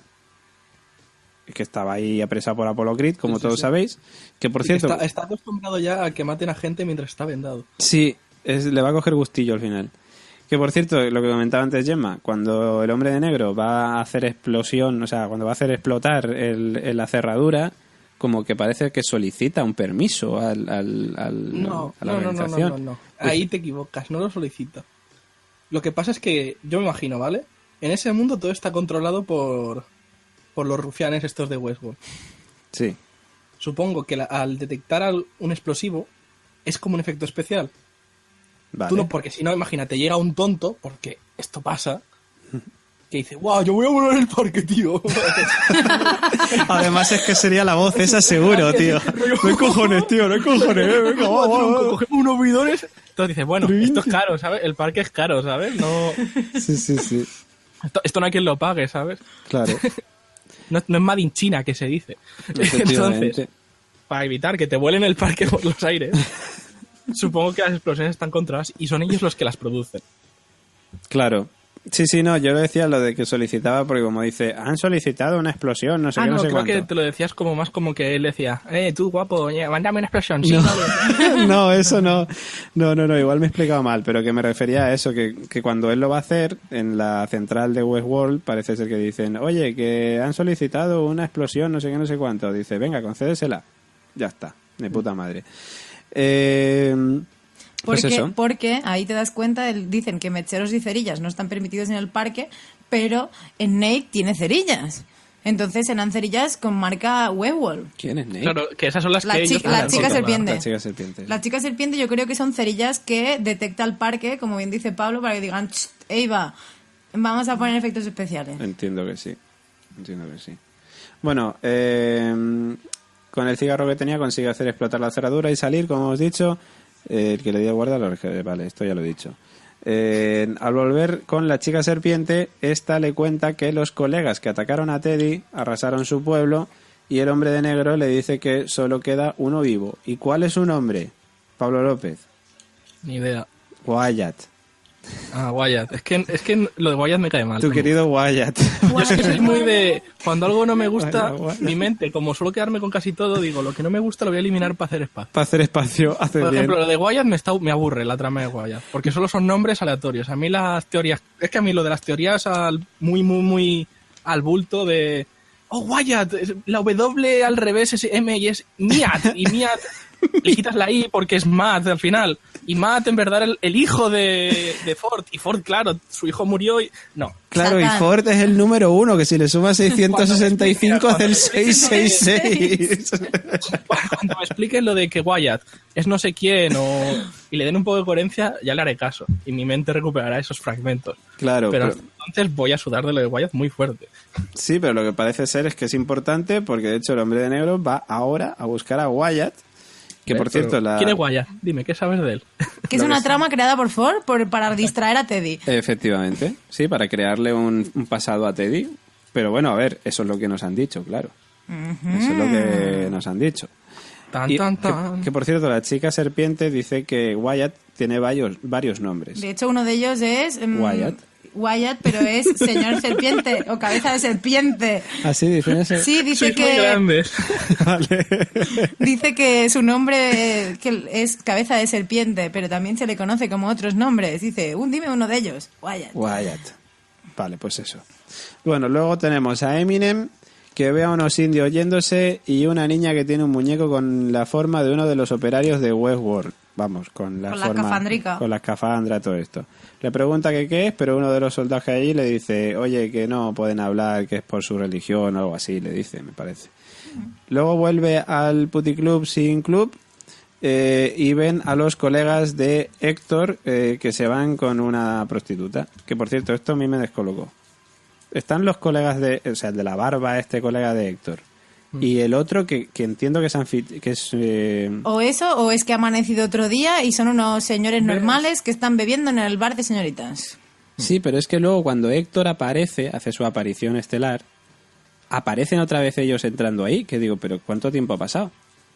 que estaba ahí apresado por Apollo Creed, como todos sabéis. Que por cierto... Está acostumbrado ya a que maten a gente mientras está vendado. Sí, le va a coger gustillo al final. Que por cierto, lo que comentaba antes Gemma, cuando el hombre de negro va a hacer explosión, o sea, cuando va a hacer explotar la cerradura, como que parece que solicita un permiso a la organización. No. Ahí te equivocas, no lo solicita. Lo que pasa es que, yo me imagino, ¿vale? En ese mundo todo está controlado por los rufianes estos de Westworld. Sí. Supongo que al detectar un explosivo es como un efecto especial. Vale. Tú no, porque si no, imagínate, llega un tonto, porque esto pasa, que dice, ¡guau, yo voy a volar el parque, tío! Además es que sería la voz esa seguro, tío. No hay cojones, tío, no hay cojones. Venga, cogemos unos bidones. Entonces dices, bueno, esto es caro, ¿sabes? El parque es caro, ¿sabes? No... Sí. Esto no hay quien lo pague, ¿sabes? Claro. No es Made in China, que se dice. Entonces, para evitar que te vuelen el parque por los aires... Supongo que las explosiones están controladas y son ellos los que las producen. Claro. Sí, no, yo lo decía lo de que solicitaba, porque como dice, han solicitado una explosión, no sé qué, no sé creo cuánto. Que te lo decías como más como que él decía, tú guapo, mándame una explosión. Sí, no. Vale. No, eso no. No, igual me he explicado mal, pero que me refería a eso, que cuando él lo va a hacer, en la central de Westworld, parece ser que dicen, oye, que han solicitado una explosión, no sé qué, no sé cuánto. Dice, venga, concédesela. Ya está, de puta madre. Porque ahí te das cuenta, dicen que mecheros y cerillas no están permitidos en el parque, pero en Nate tiene cerillas. Entonces serán cerillas con marca Werewolf. ¿Quién es Nate? Claro, que esas son las La que ellos... chica serpiente. La chica serpiente. La chica serpiente yo creo que son cerillas que detecta el parque, como bien dice Pablo, para que digan, Eva, vamos a poner efectos especiales. Entiendo que sí. Bueno, con el cigarro que tenía consigue hacer explotar la cerradura y salir, como hemos dicho. El que le dio guarda, vale, esto ya lo he dicho. Al volver con la chica serpiente, esta le cuenta que los colegas que atacaron a Teddy arrasaron su pueblo y el hombre de negro le dice que solo queda uno vivo. ¿Y cuál es su nombre? Pablo López. Ni idea. Wyatt. Ah, Wyatt. Es que lo de Wyatt me cae mal. Tu querido Wyatt. Yo es que soy muy de... Cuando algo no me gusta, mi mente, como suelo quedarme con casi todo, digo, lo que no me gusta lo voy a eliminar para hacer espacio. Para hacer espacio, hace Por bien. ejemplo, lo de Wyatt me aburre, la trama de Wyatt. Porque solo son nombres aleatorios. A mí las teorías... Es que a mí lo de las teorías muy al bulto de... Oh, Wyatt, la W al revés es M y es Miat. Y Miat... Le quitas la I porque es Matt al final. Y Matt en verdad era el hijo de Ford. Y Ford, claro, su hijo murió y... No. Claro, Satán. y Ford es el número 1, que si le suma 665 hace el 666. Cuando me expliquen lo de que Wyatt es no sé quién y le den un poco de coherencia, ya le haré caso. Y mi mente recuperará esos fragmentos. Claro, pero entonces voy a sudar de lo de Wyatt muy fuerte. Sí, pero lo que parece ser es que es importante porque de hecho el hombre de negro va ahora a buscar a Wyatt. Que por cierto, ¿Quién es Wyatt? Dime, ¿qué sabes de él? Que es una trama creada por Ford para distraer a Teddy. Efectivamente, sí, para crearle un pasado a Teddy. Pero bueno, a ver, eso es lo que nos han dicho, claro. Eso es lo que nos han dicho. Que por cierto, la chica serpiente dice que Wyatt tiene varios nombres. De hecho, uno de ellos es... Wyatt, pero es señor serpiente o cabeza de serpiente. ¿Así dicen eso? Sí, dice Sois que... muy grandes. Vale. Dice que su nombre que es cabeza de serpiente, pero también se le conoce como otros nombres. Dice, dime uno de ellos. Wyatt. Vale, pues eso. Bueno, luego tenemos a Eminem, que ve a unos indios yéndose, y una niña que tiene un muñeco con la forma de uno de los operarios de Westworld. Vamos, con la escafandrica. Con la escafandra, todo esto. Le pregunta que qué es, pero uno de los soldados que hay allí le dice, oye, que no pueden hablar, que es por su religión o algo así, le dice, me parece. Luego vuelve al puticlub sin club y ven a los colegas de Héctor que se van con una prostituta. Que por cierto, esto a mí me descolocó. Están los colegas el de la barba, este colega de Héctor. Y el otro que entiendo que es o eso, o es que ha amanecido otro día y son unos señores normales que están bebiendo en el bar de señoritas. Sí, pero es que luego cuando Héctor hace su aparición estelar, aparecen otra vez ellos entrando ahí, que digo, pero ¿cuánto tiempo ha pasado?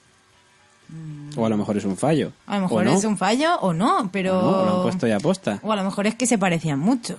O a lo mejor es un fallo. A lo mejor es un fallo o no, pero... No, lo han puesto ya aposta. O a lo mejor es que se parecían mucho.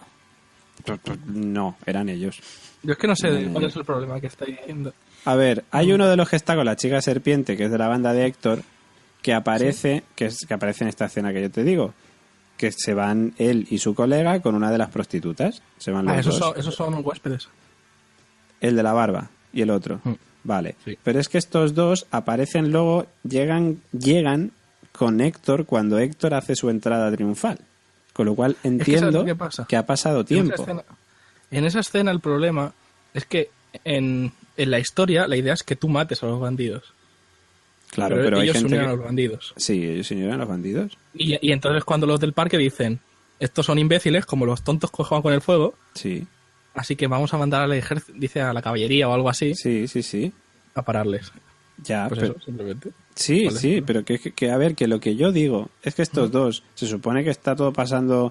No, eran ellos. Yo es que no sé cuál es el problema que está diciendo. A ver, hay uno de los que está con la chica serpiente, que es de la banda de Héctor, que aparece, que aparece en esta escena que yo te digo, que se van él y su colega con una de las prostitutas. Se van los dos. Esos son huéspedes. El de la barba y el otro. Vale. Sí. Pero es que estos dos aparecen luego, llegan con Héctor cuando Héctor hace su entrada triunfal. Con lo cual entiendo que ha pasado tiempo. En esa escena el problema es que en la historia la idea es que tú mates a los bandidos. Claro, pero hay ellos gente se unieron a los bandidos. Sí, ellos se unieron a los bandidos. Y entonces cuando los del parque dicen, estos son imbéciles, como los tontos que juegan con el fuego, sí. Así que vamos a mandar al ejército, dice a la caballería o algo así. Sí. A pararles. Ya, pues pero... eso, simplemente. Sí, pero que a ver, que lo que yo digo es que estos dos, se supone que está todo pasando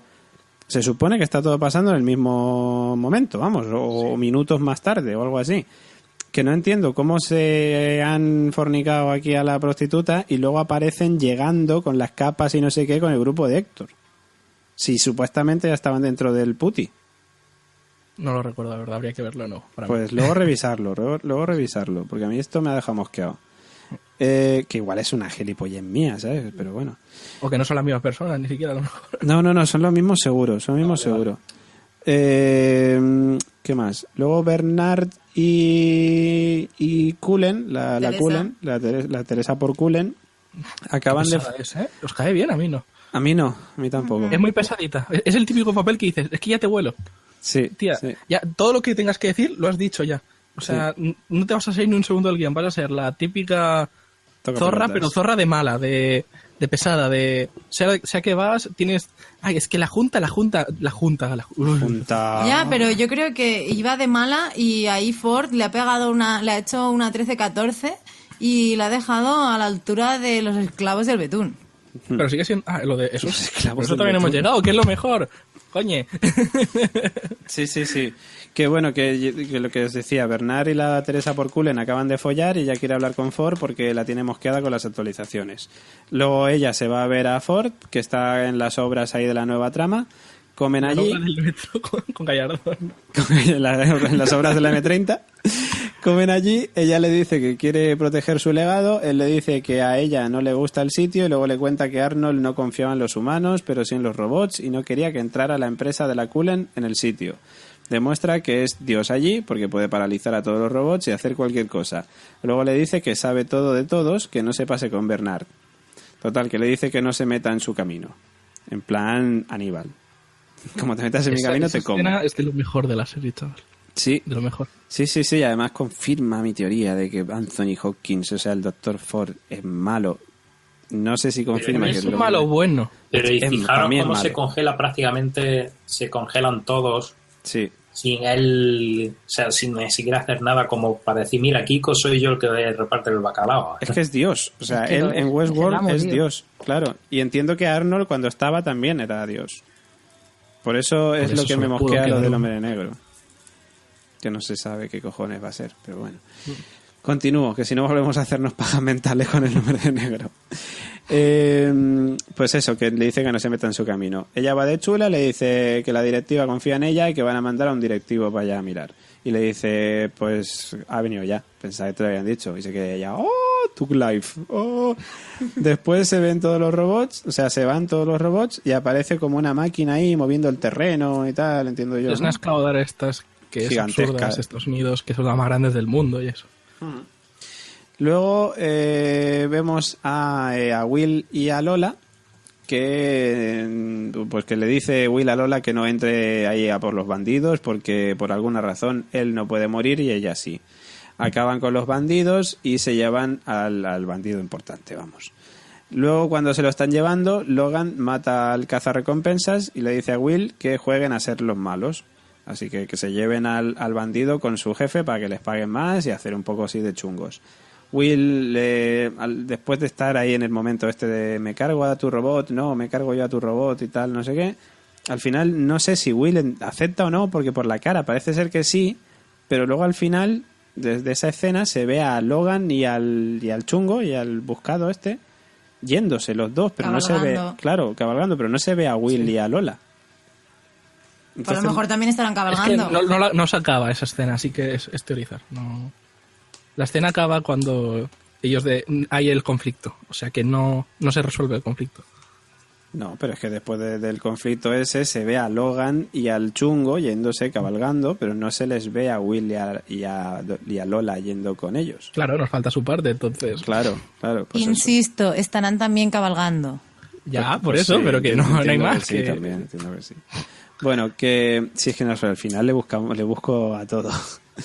en el mismo momento, vamos, o minutos más tarde o algo así. Que no entiendo cómo se han fornicado aquí a la prostituta y luego aparecen llegando con las capas y no sé qué con el grupo de Héctor. Si supuestamente ya estaban dentro del puti. No lo recuerdo, la verdad, habría que verlo o no. Pues luego revisarlo, porque a mí esto me ha dejado mosqueado. Que igual es una gilipollez mía, ¿sabes? Pero bueno. O que no son las mismas personas, ni siquiera a lo mejor. No, son los mismos seguros, Vale. ¿Qué más? Luego Bernard y Cullen, la Teresa por Cullen, acaban de... Os cae bien, a mí no. A mí no, a mí tampoco. Es muy pesadita. Es el típico papel que dices, es que ya te vuelo. Sí, tía, sí. Ya todo lo que tengas que decir lo has dicho ya. O sea, no te vas a salir ni un segundo del guión. Vas a ser la típica zorra, pero zorra de mala, de pesada, de... Sea que vas, tienes... Ay, es que la junta. Ya, pero yo creo que iba de mala y ahí Ford le ha hecho una 13-14 y la ha dejado a la altura de los esclavos del betún. Pero sigue siendo... lo de esos esclavos. Eso también betún. hemos llegado, que es lo mejor. Coñe. Sí. Que bueno, que lo que os decía, Bernard y la Teresa por Cullen acaban de follar y ella quiere hablar con Ford porque la tiene mosqueada con las actualizaciones. Luego ella se va a ver a Ford, que está en las obras ahí de la nueva trama. Comen allí. Del metro con Gallardo. En las obras de la M30. Comen allí, ella le dice que quiere proteger su legado, él le dice que a ella no le gusta el sitio y luego le cuenta que Arnold no confiaba en los humanos, pero sí en los robots y no quería que entrara la empresa de la Cullen en el sitio. Demuestra que es Dios allí porque puede paralizar a todos los robots y hacer cualquier cosa. Luego le dice que sabe todo de todos, que no se pase con Bernard. Total, que le dice que no se meta en su camino. En plan Aníbal. Como te metas en mi camino, te como. Es de lo mejor de la serie, chaval. Sí. De lo mejor. Sí. Además confirma mi teoría de que Anthony Hopkins, o sea, el Dr. Ford, es malo. No sé si confirma que es un malo bueno. Pero y fijaros cómo se congela prácticamente, se congelan todos. Sí. Sin él, o sea, sin ni siquiera hacer nada como para decir, mira, Kiko soy yo el que reparte el bacalao. Es que es Dios. O sea, es que él en Westworld es tío. Dios, claro. Y entiendo que Arnold cuando estaba también era Dios. Por eso es lo que me mosquea lo del hombre negro. Que no se sabe qué cojones va a ser, pero bueno. Continúo, que si no volvemos a hacernos pajas mentales con el hombre negro. Pues eso, que le dice que no se meta en su camino. Ella va de chula, le dice que la directiva confía en ella y que van a mandar a un directivo para allá a mirar. Y le dice, pues ha venido ya, pensaba que te lo habían dicho. Y se queda ella, Took Life, Después se ven todos los robots, o sea, se van todos los robots y aparece como una máquina ahí moviendo el terreno y tal, entiendo yo. Es una esclaudara estas que es absurdas, Estados Unidos, que son las más grandes del mundo y eso. Luego vemos a Will y a Lola que le dice Will a Lola que no entre ahí a por los bandidos porque por alguna razón él no puede morir y ella sí. Acaban con los bandidos y se llevan al bandido importante, vamos. Luego cuando se lo están llevando, Logan mata al cazarrecompensas y le dice a Will que jueguen a ser los malos. Así que se lleven al bandido con su jefe para que les paguen más y hacer un poco así de chungos. Will, después de estar ahí en el momento este de me cargo a tu robot, no, me cargo yo a tu robot y tal, no sé qué, al final no sé si Will acepta o no, porque por la cara parece ser que sí, pero luego al final, desde esa escena, se ve a Logan y al chungo y al buscado este yéndose los dos, pero cabalgando. No se ve, claro, cabalgando, pero no se ve a Will y a Lola. Entonces, a lo mejor también estarán cabalgando. Es que no se acaba esa escena, así que es teorizar. No. La escena acaba cuando hay el conflicto, o sea que no se resuelve el conflicto. No, pero es que después del conflicto ese se ve a Logan y al chungo yéndose cabalgando, pero no se les ve a Will y a Lola yendo con ellos. Claro, nos falta su parte, entonces. Claro. Pues insisto, estarán también cabalgando. Ya, por eso, sí, pero que no hay más. Sí, también, entiendo que sí. Bueno, que si es que no, al final le busco a todo.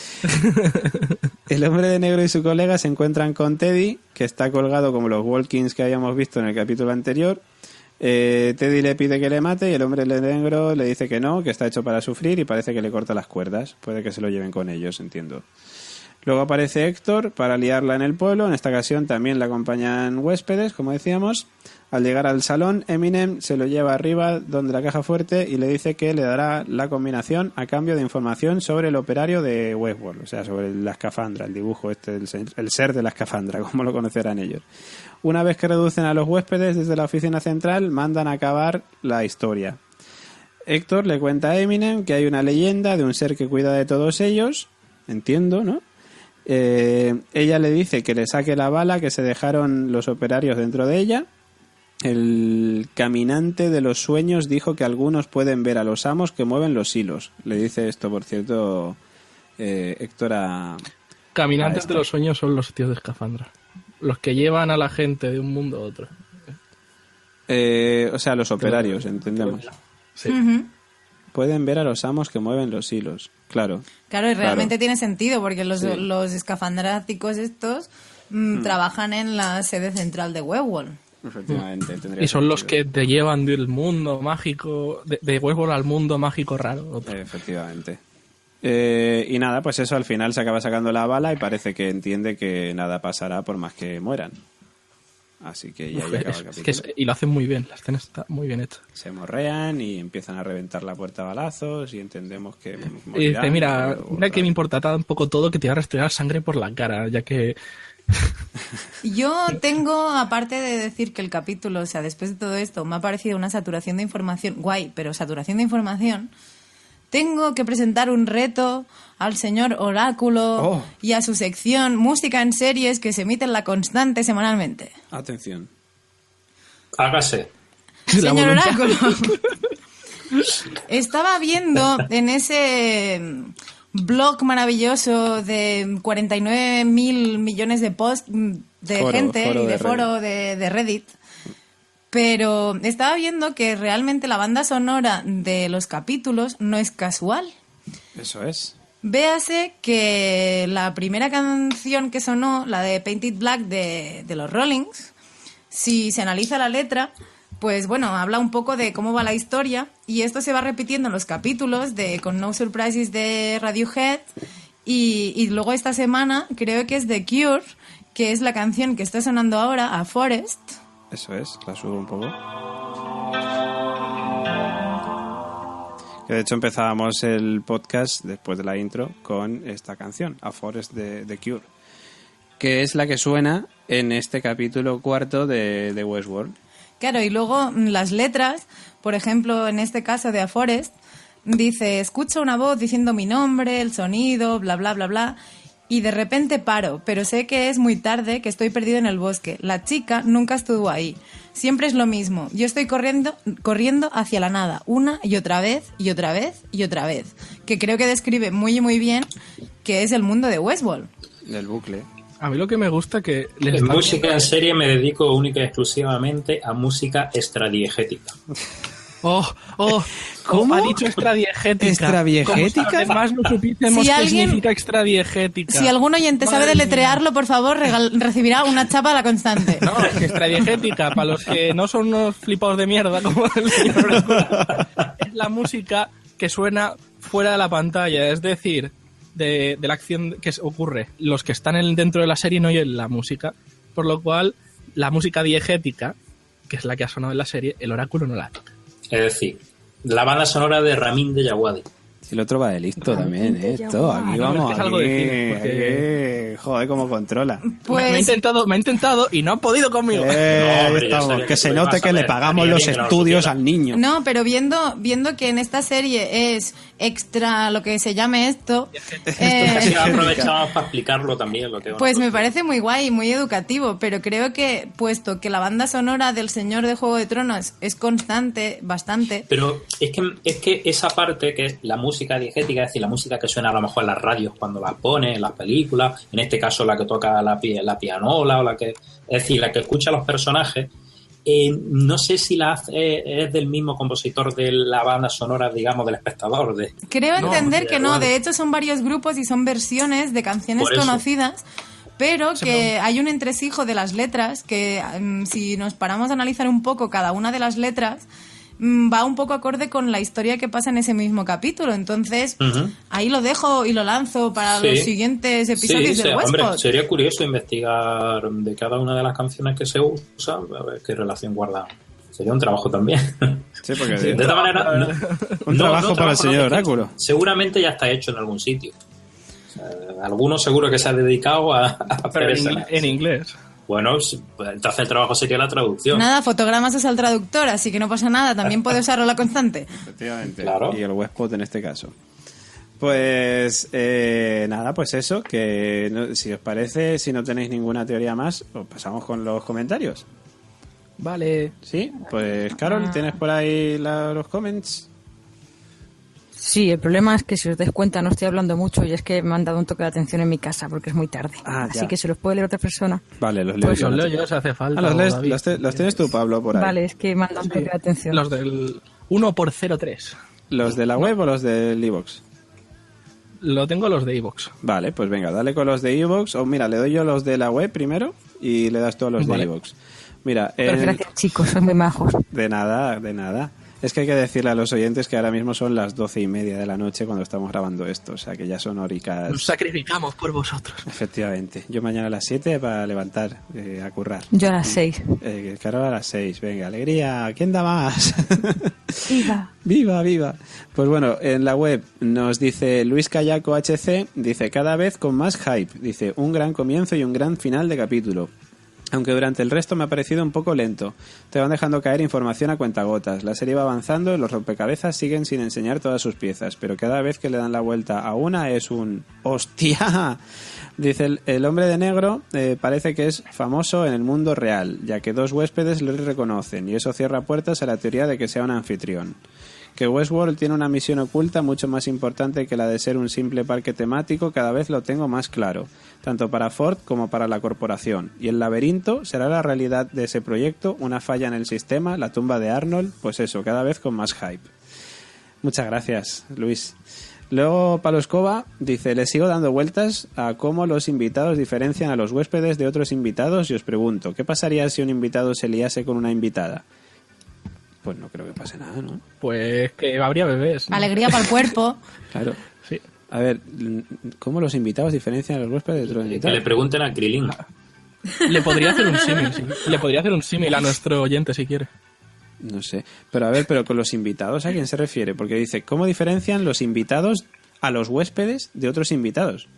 El hombre de negro y su colega se encuentran con Teddy, que está colgado como los Walkins que habíamos visto en el capítulo anterior. Teddy le pide que le mate y el hombre de negro le dice que no, que está hecho para sufrir y parece que le corta las cuerdas. Puede que se lo lleven con ellos, entiendo. Luego aparece Héctor para liarla en el pueblo. En esta ocasión también le acompañan huéspedes, como decíamos. Al llegar al salón, Eminem se lo lleva arriba donde la caja fuerte y le dice que le dará la combinación a cambio de información sobre el operario de Westworld, o sea, sobre la escafandra, el dibujo el ser de la escafandra, como lo conocerán ellos. Una vez que reducen a los huéspedes desde la oficina central, mandan a acabar la historia. Héctor le cuenta a Eminem que hay una leyenda de un ser que cuida de todos ellos, entiendo, ¿no? Ella le dice que le saque la bala que se dejaron los operarios dentro de ella. El caminante de los sueños dijo que algunos pueden ver a los amos que mueven los hilos. Le dice esto, por cierto, Héctor a... Caminantes de los sueños son los tíos de escafandra. Los que llevan a la gente de un mundo a otro. O sea, los operarios, entendemos. Sí. Pueden ver a los amos que mueven los hilos, claro. Claro, y realmente tiene sentido, porque los escafandráticos estos trabajan en la sede central de Westworld. Efectivamente. Y son los que te llevan del mundo mágico, de Westworld al mundo mágico raro. Efectivamente. Y nada, pues eso, al final se acaba sacando la bala y parece que entiende que nada pasará por más que mueran. Así que ya acaba el capítulo. Y lo hacen muy bien, la escena está muy bien hecha. Se morrean y empiezan a reventar la puerta a balazos y entendemos que morirán, Y dice, mira que me importa tampoco todo que te va a restregar sangre por la cara, ya que... Yo tengo, aparte de decir que el capítulo, o sea, después de todo esto, me ha parecido una saturación de información, guay, pero saturación de información, tengo que presentar un reto al señor Oráculo y a su sección Música en Series que se emite en La Constante semanalmente. Atención. Hágase. Señor Oráculo, estaba viendo en ese blog maravilloso de 49.000 millones de posts de gente y de foro de Reddit, pero estaba viendo que realmente la banda sonora de los capítulos no es casual. Eso es. Véase que la primera canción que sonó, la de Painted Black de los Rollings, si se analiza la letra, pues bueno, habla un poco de cómo va la historia, y esto se va repitiendo en los capítulos con No Surprises de Radiohead, y luego esta semana creo que es The Cure, que es la canción que está sonando ahora, A Forest. Eso es, la subo un poco. Que de hecho empezábamos el podcast después de la intro con esta canción, A Forest de The Cure, que es la que suena en este capítulo 4 de Westworld. Claro, y luego las letras, por ejemplo, en este caso de A Forest, dice, escucho una voz diciendo mi nombre, el sonido, bla, bla, bla, bla, y de repente paro, pero sé que es muy tarde, que estoy perdido en el bosque. La chica nunca estuvo ahí. Siempre es lo mismo. Yo estoy corriendo hacia la nada, una y otra vez, y otra vez, y otra vez. Que creo que describe muy, muy bien que es el mundo de Westworld. Del bucle. A mí lo que me gusta que... En música en serie me dedico única y exclusivamente a música extradiegética. ¿Cómo ha dicho extradiegética? ¿Extradiegética? Además no supiésemos qué significa extradiegética. Si algún oyente sabe deletrearlo, por favor, recibirá una chapa a La Constante. No, es que extradiegética, para los que no son unos flipados de mierda como el señor Oráculo, es la música que suena fuera de la pantalla, es decir, de la acción que ocurre. Los que están dentro de la serie no oyen la música, por lo cual la música diegética, que es la que ha sonado en la serie, el Oráculo no la toca. Es decir, la banda sonora de Ramin de Djawadi. Si el otro va de listo también, esto. Aquí vamos, es algo de cine, porque... Joder, cómo controla. Pues... Me ha intentado y no ha podido conmigo. Que se note que le pagamos los estudios al niño. No, pero viendo que en esta serie es extra lo que se llame esto... Casi aprovechamos para explicarlo también. Pues me parece muy guay, muy educativo, pero creo que, puesto que la banda sonora del Señor de Juego de Tronos es constante, bastante... Pero es que esa parte que es la música diegética, es decir, la música que suena a lo mejor en las radios cuando las pone, en las películas, en este caso la que toca la pianola, o la que, es decir, la que escucha a los personajes, no sé si la hace, es del mismo compositor de la banda sonora, digamos, del espectador. Creo entender que no, de hecho son varios grupos y son versiones de canciones conocidas, pero que hay un entresijo de las letras que si nos paramos a analizar un poco cada una de las letras, va un poco acorde con la historia que pasa en ese mismo capítulo. Entonces, ahí lo dejo y lo lanzo para los siguientes episodios del Westpod. Hombre, sería curioso investigar de cada una de las canciones que se usa, a ver qué relación guarda. Sería un trabajo también. Sí, porque de esta manera... un trabajo para el señor Oráculo. Seguramente ya está hecho en algún sitio. O sea, alguno seguro que se ha dedicado a hacer en inglés. Bueno, pues entonces el trabajo sería la traducción. Nada, fotogramas es al traductor, así que no pasa nada, también puede usarlo La Constante. Efectivamente, claro. Y el Westpod en este caso. Pues nada, pues eso, que no, si os parece, si no tenéis ninguna teoría más, pues pasamos con los comentarios. Vale. ¿Sí? Pues Carol, ¿tienes por ahí los comments? Sí, el problema es que si os dais cuenta no estoy hablando mucho y es que me han dado un toque de atención en mi casa porque es muy tarde. Así que se los puede leer otra persona. Vale, los leo. Pues los leo yo si hace falta. Los tienes tú, Pablo, por ahí. Vale, es que me han dado un toque de atención. Los del 1x03. ¿Los de la web o los del iVoox? Lo tengo los de iVoox. Vale, pues venga, dale con los de iVoox. O mira, le doy yo los de la web primero y le das todos los de iVoox. Mira, gracias, chicos, son muy majos. De nada, de nada. Es que hay que decirle a los oyentes que ahora mismo son las 12:30 de la noche cuando estamos grabando esto. O sea, que ya son horicas. Nos sacrificamos por vosotros. Efectivamente. Yo mañana a las 7 para levantar, a currar. Yo a las 6. Carol a las 6. Venga, alegría. ¿Quién da más? ¡Viva! ¡Viva, viva! Pues bueno, en la web nos dice Luis Callaco HC, dice, cada vez con más hype. Dice, un gran comienzo y un gran final de capítulo. Aunque durante el resto me ha parecido un poco lento. Te van dejando caer información a cuentagotas. La serie va avanzando y los rompecabezas siguen sin enseñar todas sus piezas. Pero cada vez que le dan la vuelta a una es un... ¡Hostia! Dice, el hombre de negro parece que es famoso en el mundo real, ya que 2 huéspedes le reconocen. Y eso cierra puertas a la teoría de que sea un anfitrión. Que Westworld tiene una misión oculta mucho más importante que la de ser un simple parque temático, cada vez lo tengo más claro, tanto para Ford como para la corporación. Y el laberinto será la realidad de ese proyecto, una falla en el sistema, la tumba de Arnold, pues eso, cada vez con más hype. Muchas gracias, Luis. Luego Palo Escoba dice, le sigo dando vueltas a cómo los invitados diferencian a los huéspedes de otros invitados y os pregunto, ¿qué pasaría si un invitado se liase con una invitada? Pues no creo que pase nada, ¿no? Pues que habría bebés, ¿no? Alegría para el cuerpo. Claro. Sí. A ver, ¿cómo los invitados diferencian a los huéspedes de otros invitados? Que le pregunten a Krilin. Le podría hacer un símil, sí. Le podría hacer un símil a nuestro oyente si quiere. No sé. Pero a ver, pero con los invitados, ¿a quién se refiere? Porque dice, ¿cómo diferencian los invitados a los huéspedes de otros invitados?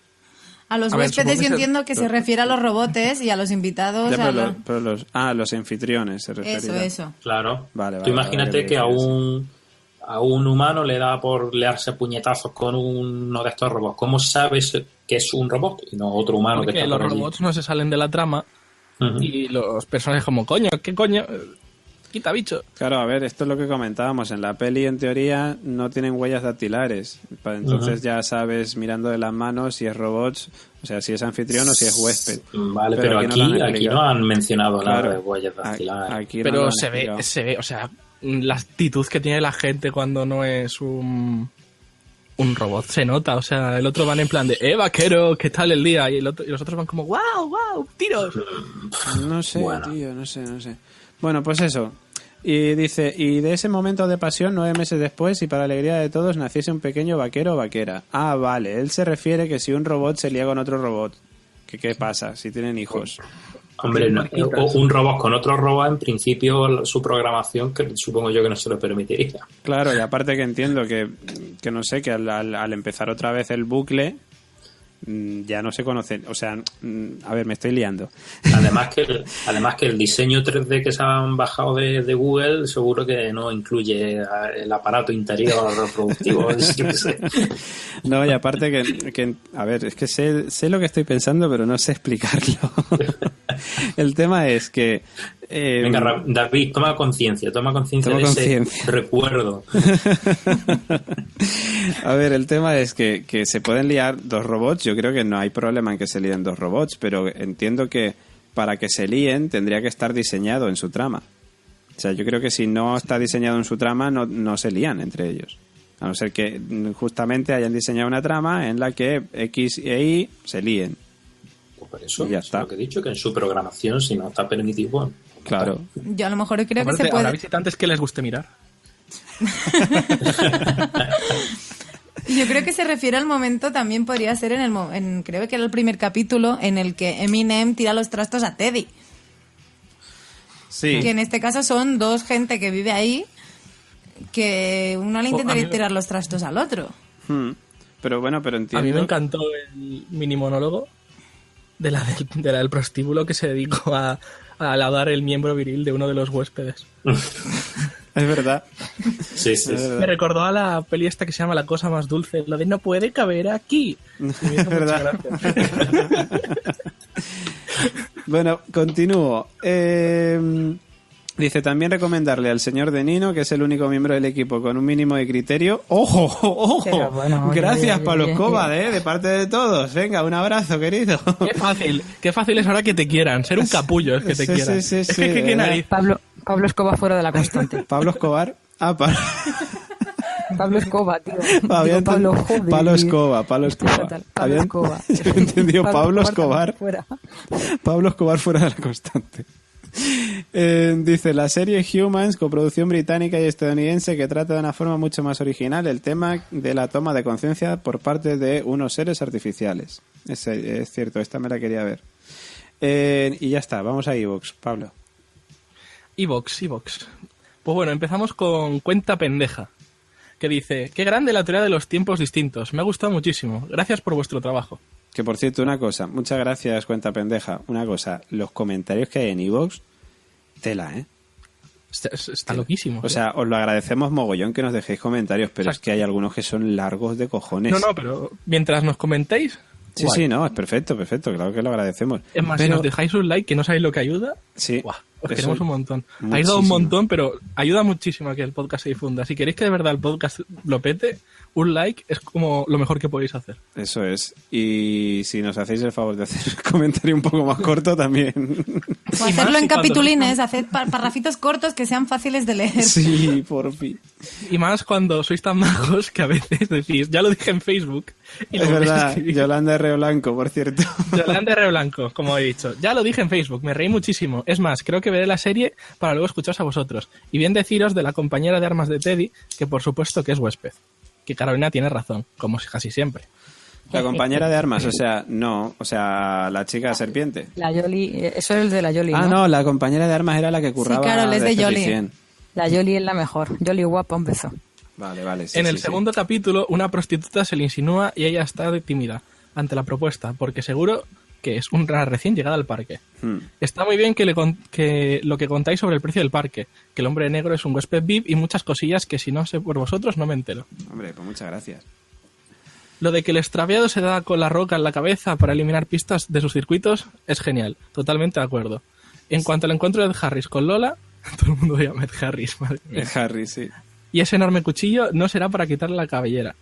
A los huéspedes yo entiendo que se refiere a los robotes y a los invitados ya, los anfitriones se refiere. Eso. Claro. Vale, Tú imagínate que a un humano le da por learse puñetazos con uno de estos robots. ¿Cómo sabes que es un robot y no otro humano? Porque que está los por allí? robots no se salen de la trama y los personajes como, coño, ¿qué coño? Quita bicho. Claro, a ver, esto es lo que comentábamos. En la peli, en teoría, no tienen huellas dactilares. Entonces ya sabes, mirando de las manos, si es robots, o sea, si es anfitrión o si es huésped. Vale, pero aquí no han mencionado nada de huellas dactilares. Pero se ve, o sea, la actitud que tiene la gente cuando no es un robot se nota. O sea, el otro van en plan de, vaquero, ¿qué tal el día? Y los otros van como, wow, tiros. No sé, tío, no sé. Bueno, pues eso. Y dice, y de ese momento de pasión, 9 meses después, y para alegría de todos, naciese un pequeño vaquero o vaquera. Ah, vale, él se refiere que si un robot se lía con otro robot, ¿qué pasa? Si tienen hijos. Hombre, un robot con otro robot, en principio, su programación, que supongo yo que no se lo permitiría. Claro, y aparte que entiendo que no sé, que al empezar otra vez el bucle, ya no se conocen, o sea, a ver, me estoy liando. Además que el diseño 3D que se han bajado de Google seguro que no incluye el aparato interior reproductivo. Yo qué sé. No, y aparte que a ver, es que sé lo que estoy pensando, pero no sé explicarlo. El tema es que venga, David, toma conciencia de ese recuerdo. A ver, el tema es que se pueden liar 2 robots. Yo creo que no hay problema en que se líen 2 robots, pero entiendo que para que se líen tendría que estar diseñado en su trama. O sea, yo creo que si no está diseñado en su trama no se lían entre ellos. A no ser que justamente hayan diseñado una trama en la que X e Y se líen. Pues por eso ya es está. Lo que he dicho, que en su programación, si no está permitido, bueno, claro. Yo a lo mejor creo aparte, que se puede... habrá visitantes que les guste mirar. Yo creo que se refiere al momento, también podría ser creo que era el primer capítulo en el que Eminem tira los trastos a Teddy. Sí. Que en este caso son 2 gente que vive ahí, que uno le intenta tirar los trastos al otro. Pero bueno, pero entiendo. A mí me encantó el mini monólogo de la del prostíbulo que se dedicó a lavar el miembro viril de uno de los huéspedes. Es verdad. Sí. Me recordó a la peli esta que se llama La cosa más dulce, lo de no puede caber aquí. Es verdad. Bueno, continúo. Dice, también recomendarle al señor De Nino, que es el único miembro del equipo con un mínimo de criterio. ¡Ojo! ¡Ojo! Bueno, gracias, Pablo Escobar, de parte de todos. Venga, un abrazo, querido. Qué fácil es ahora que te quieran. Ser un capullo es que te quieran. Sí, es que qué nariz. Pablo Escobar fuera de la constante. Pablo Escobar. Pablo Escobar, tío. Pablo Escobar. Pablo Escobar. Yo he entendido Pablo Escobar. Fuera. Pablo Escobar fuera de la constante. Dice, la serie Humans, coproducción británica y estadounidense, que trata de una forma mucho más original el tema de la toma de conciencia por parte de unos seres artificiales. Es cierto, esta me la quería ver. Y ya está, vamos a iVoox, Pablo. iVoox. Pues bueno, empezamos con Cuenta Pendeja, que dice, qué grande la teoría de los tiempos distintos, me ha gustado muchísimo, gracias por vuestro trabajo. Que por cierto, una cosa, muchas gracias, Cuenta Pendeja, una cosa, los comentarios que hay en iVoox, tela, ¿eh? Está loquísimo. O sea, os lo agradecemos mogollón que nos dejéis comentarios, pero es que hay algunos que son largos de cojones. No, pero mientras nos comentéis... Sí, guay. Sí, no, es perfecto, claro que lo agradecemos. Es más, si nos dejáis un like, que no sabéis lo que ayuda, sí, os queremos un montón. Ha ayudado un montón, pero ayuda muchísimo a que el podcast se difunda. Si queréis que de verdad el podcast lo pete, un like es como lo mejor que podéis hacer. Eso es. Y si nos hacéis el favor de hacer el comentario un poco más corto también. O hacerlo en capitulines, haced parrafitos cortos que sean fáciles de leer. Sí, por fin. Y más cuando sois tan majos que a veces decís, ya lo dije en Facebook. Y es verdad, Yolanda R. Blanco, por cierto. Yolanda R. Blanco, como he dicho. Ya lo dije en Facebook, me reí muchísimo. Es más, creo que veré la serie para luego escucharos a vosotros. Y bien deciros de la compañera de armas de Teddy, que por supuesto que es huésped. Que Carolina tiene razón, como casi siempre. La compañera de armas, o sea, no, o sea, la chica serpiente. La Yoli, eso es el de la Yoli, ¿no? No, la compañera de armas era la que curraba. Sí, claro, es de Yoli. La Yoli es la mejor. Yoli guapa, un beso. Vale. Sí, en el segundo capítulo, una prostituta se le insinúa y ella está tímida ante la propuesta, porque seguro que es una recién llegada al parque. Está muy bien que lo que contáis sobre el precio del parque, que el hombre negro es un huésped VIP y muchas cosillas que si no sé por vosotros no me entero. Hombre, pues muchas gracias. Lo de que el extraviado se da con la roca en la cabeza para eliminar pistas de sus circuitos es genial, totalmente de acuerdo. En cuanto al encuentro de Ed Harris con Lola, todo el mundo llama Ed Harris, madre mía. Ed Harris, sí. Y ese enorme cuchillo no será para quitarle la cabellera.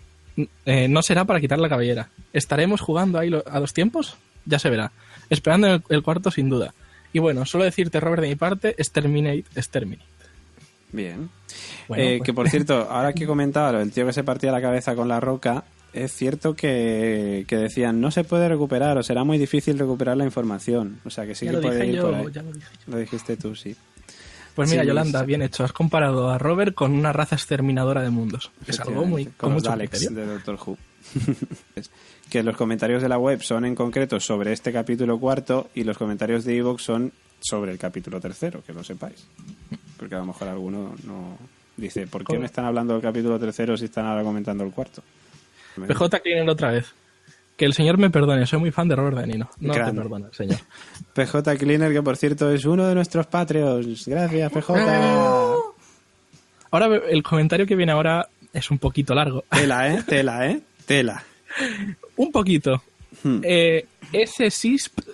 ¿Estaremos jugando ahí a dos tiempos? Ya se verá. Esperando el cuarto sin duda. Y bueno, solo decirte, Robert, de mi parte, exterminate. Bien. Bueno, pues. Que por cierto, ahora que comentaba el tío que se partía la cabeza con la roca, es cierto que decían no se puede recuperar o será muy difícil recuperar la información. O sea que sí que puede ir por ahí. Ya lo dije yo. Lo dijiste tú, sí. Pues mira, sí, Yolanda, sí. Bien hecho. Has comparado a Robert con una raza exterminadora de mundos. Es algo muy con mucho Daleks de Doctor Who. Que los comentarios de la web son en concreto sobre este capítulo cuarto y los comentarios de iVoox son sobre el capítulo tercero, que lo sepáis. Porque a lo mejor alguno no dice, ¿por qué me están hablando del capítulo tercero si están ahora comentando el cuarto? PJ Cleaner otra vez. Que el señor me perdone, soy muy fan de Robert De Nino. No Grande. te perdona, señor. PJ Cleaner, que por cierto es uno de nuestros Patreons. Gracias, PJ. Ahora, el comentario que viene ahora es un poquito largo. Tela. Un poquito. Ese Cispis,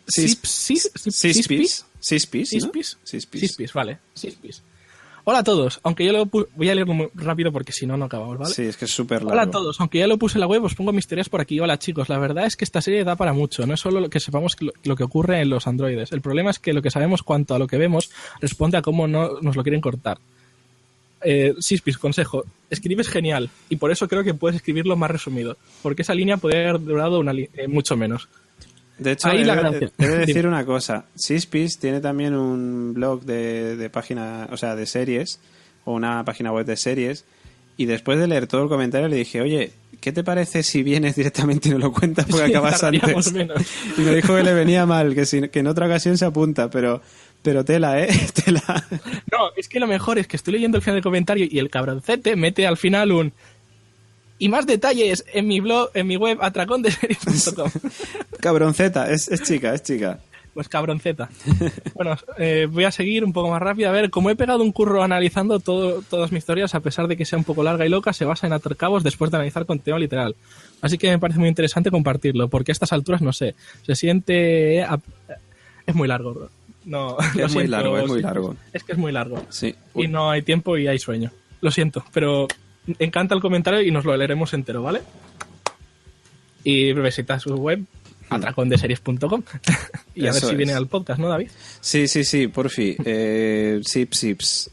vale. Cispis. Hola a todos, aunque yo voy a leerlo muy rápido porque si no, no acabamos, ¿vale? Sí, es que es súper largo. Hola a todos, aunque ya lo puse en la web, os pongo mis teorías por aquí. Hola chicos, la verdad es que esta serie da para mucho, no es solo lo que sepamos lo que ocurre en los androides. El problema es que lo que sabemos cuanto a lo que vemos responde a cómo no nos lo quieren cortar. Cispis, consejo, escribes genial y por eso creo que puedes escribirlo más resumido, porque esa línea podría haber durado mucho menos. De hecho, he de decir una cosa. Cispis tiene también un blog de página, o sea, de series, o una página web de series, y después de leer todo el comentario le dije, oye, ¿qué te parece si vienes directamente y nos lo cuentas porque acabas antes? Menos. Y me dijo que le venía mal, que en otra ocasión se apunta, pero tela, tela. No, es que lo mejor es que estoy leyendo el final del comentario y el cabroncete mete al final un... Y más detalles en mi blog, en mi web, atracondeseries.com. Cabronceta, es chica. Pues cabronceta. Bueno, voy a seguir un poco más rápido. A ver, como he pegado un curro analizando todas mis historias, a pesar de que sea un poco larga y loca, se basa en atar cabos después de analizar contenido literal. Así que me parece muy interesante compartirlo, porque a estas alturas, no sé, se siente... Es muy largo, bro. No, es muy largo, es muy largo. Es que es muy largo. Sí. Y no hay tiempo y hay sueño. Lo siento, pero encanta el comentario y nos lo leeremos entero, ¿vale? Y visita su web, atracondeseries.com. Y a ver si viene al podcast, ¿no, David? Sí, porfi. Sips.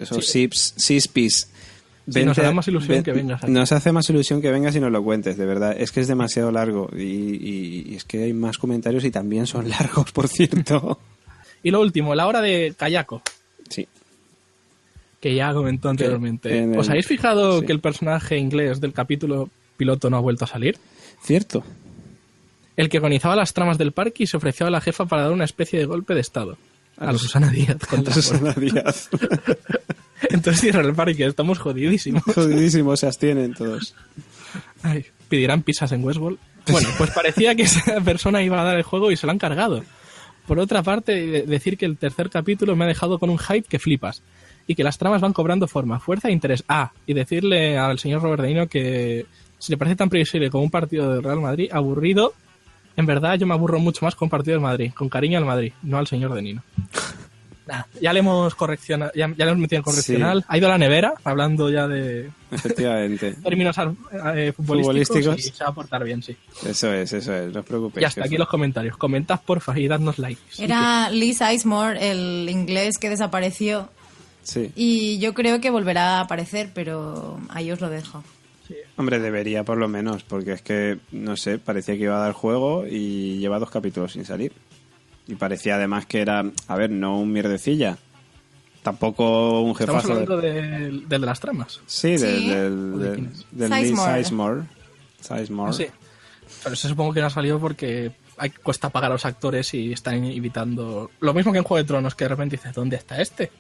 Sispis. Sí, nos hará más ilusión que vengas aquí. Nos hace más ilusión que vengas y nos lo cuentes, de verdad. Es que es demasiado largo y es que hay más comentarios y también son largos, por cierto. Y lo último, la hora de Kayako. Sí. Que ya comentó anteriormente. ¿Os habéis fijado que el personaje inglés del capítulo piloto no ha vuelto a salir? Cierto. El que organizaba las tramas del parque y se ofreció a la jefa para dar una especie de golpe de estado. A Susana Díaz. Susana Díaz. Entonces cierra el parque, estamos jodidísimos. Jodidísimos, se abstienen todos. Ay, pedirán pizzas en Westworld. Bueno, pues parecía que esa persona iba a dar el juego y se lo han cargado. Por otra parte, decir que el tercer capítulo me ha dejado con un hype que flipas. Y que las tramas van cobrando forma, fuerza e interés. Y decirle al señor Robert De Niro que si le parece tan previsible como un partido del Real Madrid, aburrido, en verdad yo me aburro mucho más con un partido del Madrid, con cariño al Madrid, no al señor De Niro. Ya le hemos correccionado, ya le hemos metido en correccional. Sí. Ha ido a la nevera, hablando ya de efectivamente términos futbolísticos y se va a portar bien, sí. Eso es, no os preocupéis. Ya está, aquí los comentarios. Comentad, porfa, y dadnos like. Era Lee Sizemore, el inglés que desapareció. Sí. Y yo creo que volverá a aparecer, pero ahí os lo dejo. Sí. Hombre, debería por lo menos, porque es que, no sé, parecía que iba a dar juego y lleva 2 capítulos sin salir. Y parecía además que era, a ver, no un mierdecilla, tampoco un jefazo. Estamos hablando del de las tramas. Sí, del Sizemore. Sí, pero eso supongo que no ha salido porque cuesta pagar a los actores y están evitando... Lo mismo que en Juego de Tronos, que de repente dices, ¿dónde está este?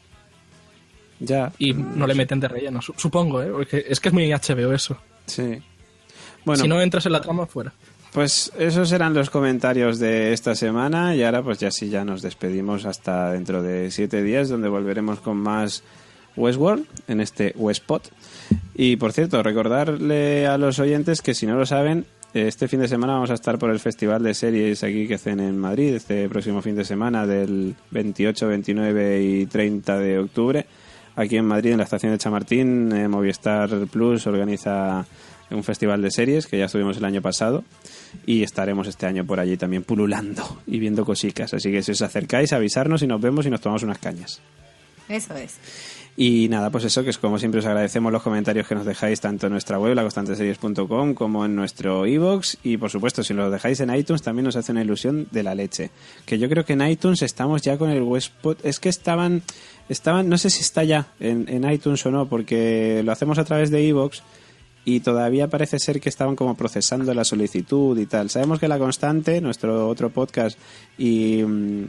Ya. Y no le meten de relleno, supongo, ¿eh? Porque es que es muy HBO eso. Sí. Bueno, si no entras en la trama, fuera. Pues esos eran los comentarios de esta semana y ahora pues ya nos despedimos hasta dentro de 7 días, donde volveremos con más Westworld en este Westpod. Y por cierto, recordarle a los oyentes que si no lo saben, este fin de semana vamos a estar por el Festival de Series aquí que hacen en Madrid, este próximo fin de semana del 28, 29 y 30 de octubre. Aquí en Madrid, en la estación de Chamartín, Movistar Plus organiza un festival de series que ya estuvimos el año pasado y estaremos este año por allí también pululando y viendo cositas. Así que si os acercáis, avisarnos y nos vemos y nos tomamos unas cañas. Eso es. Y nada, pues eso, que es como siempre os agradecemos los comentarios que nos dejáis tanto en nuestra web, laconstanteseries.com, como en nuestro iVoox, y por supuesto, si nos dejáis en iTunes también nos hace una ilusión de la leche. Que yo creo que en iTunes estamos ya con el Westpod, es que estaban, no sé si está ya en iTunes o no, porque lo hacemos a través de iVoox y todavía parece ser que estaban como procesando la solicitud y tal. Sabemos que La Constante, nuestro otro podcast, y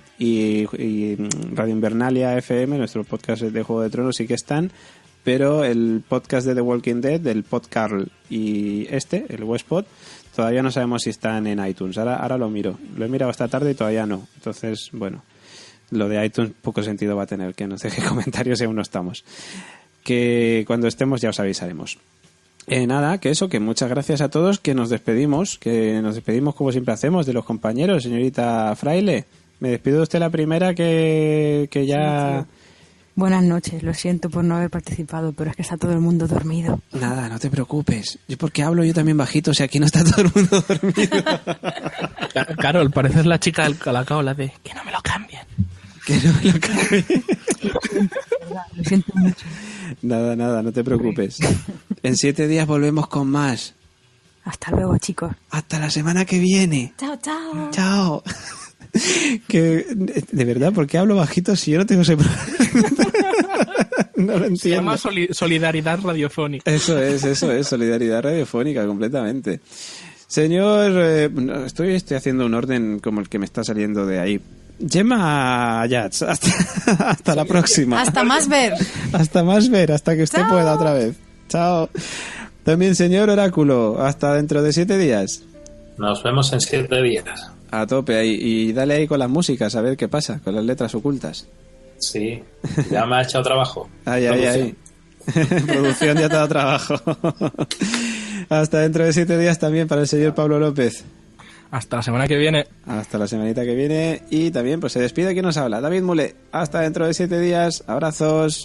Radio Invernalia FM, nuestro podcast de Juego de Tronos, sí que están, pero el podcast de The Walking Dead, del Podcarl y el Westpod, todavía no sabemos si están en iTunes. Ahora lo miro. Lo he mirado esta tarde y todavía no. Entonces, bueno, lo de iTunes poco sentido va a tener, que nos deje comentarios si aún no estamos. Que cuando estemos ya os avisaremos. Nada, que eso, que muchas gracias a todos, que nos despedimos como siempre hacemos de los compañeros. Señorita Fraile, me despido de usted la primera que ya... Buenas noches, lo siento por no haber participado, pero es que está todo el mundo dormido. Nada, no te preocupes. Yo porque hablo yo también bajito, o sea, aquí no está todo el mundo dormido. Carol, pareces la chica del Colacao, la de que no me lo cambien. Que no me lo cambien. Lo siento mucho. Nada, no te preocupes. En 7 días volvemos con más. Hasta luego, chicos. Hasta la semana que viene. Chao. Chao. Que, de verdad, ¿por qué hablo bajito si yo no tengo ese problema? No lo entiendo. Se llama solidaridad radiofónica. Eso es, solidaridad radiofónica, completamente. Señor, estoy haciendo un orden como el que me está saliendo de ahí. Gemma Yats, hasta la próxima. Hasta más ver. Hasta que usted pueda otra vez. Chao. También, señor Oráculo, hasta dentro de 7 días. Nos vemos en 7 días. A tope ahí. Y dale ahí con las músicas, a ver qué pasa, con las letras ocultas. Sí, ya me ha echado trabajo. Ahí. Producción ya te ha dado trabajo. Hasta dentro de 7 días también para el señor Pablo López. Hasta la semana que viene. Hasta la semanita que viene. Y también pues se despide quien nos habla, David Mule. Hasta dentro de 7 días. Abrazos.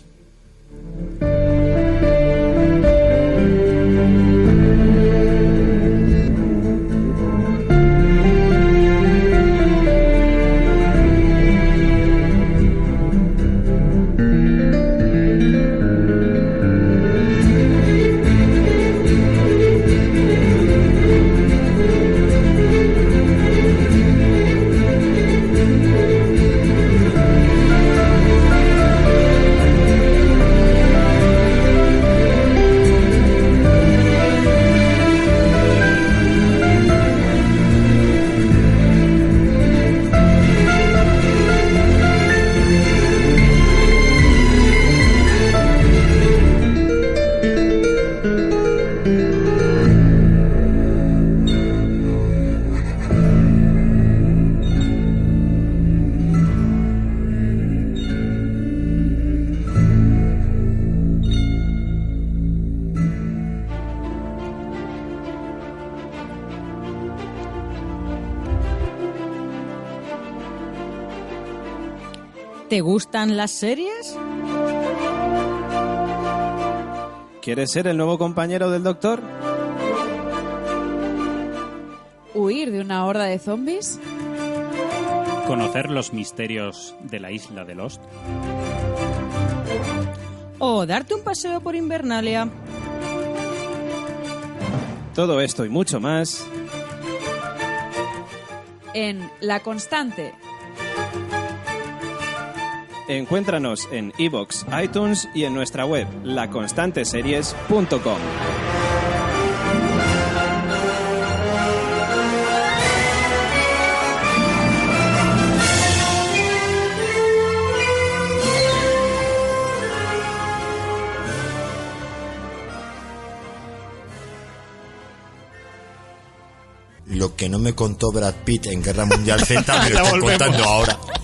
¿Te gustan las series? ¿Quieres ser el nuevo compañero del Doctor? ¿Huir de una horda de zombies? ¿Conocer los misterios de la isla de Lost? ¿O darte un paseo por Invernalia? Todo esto y mucho más En La Constante. Encuéntranos en iVoox, iTunes y en nuestra web, laconstanteseries.com. Lo que no me contó Brad Pitt en Guerra Mundial Z me lo está contando ahora.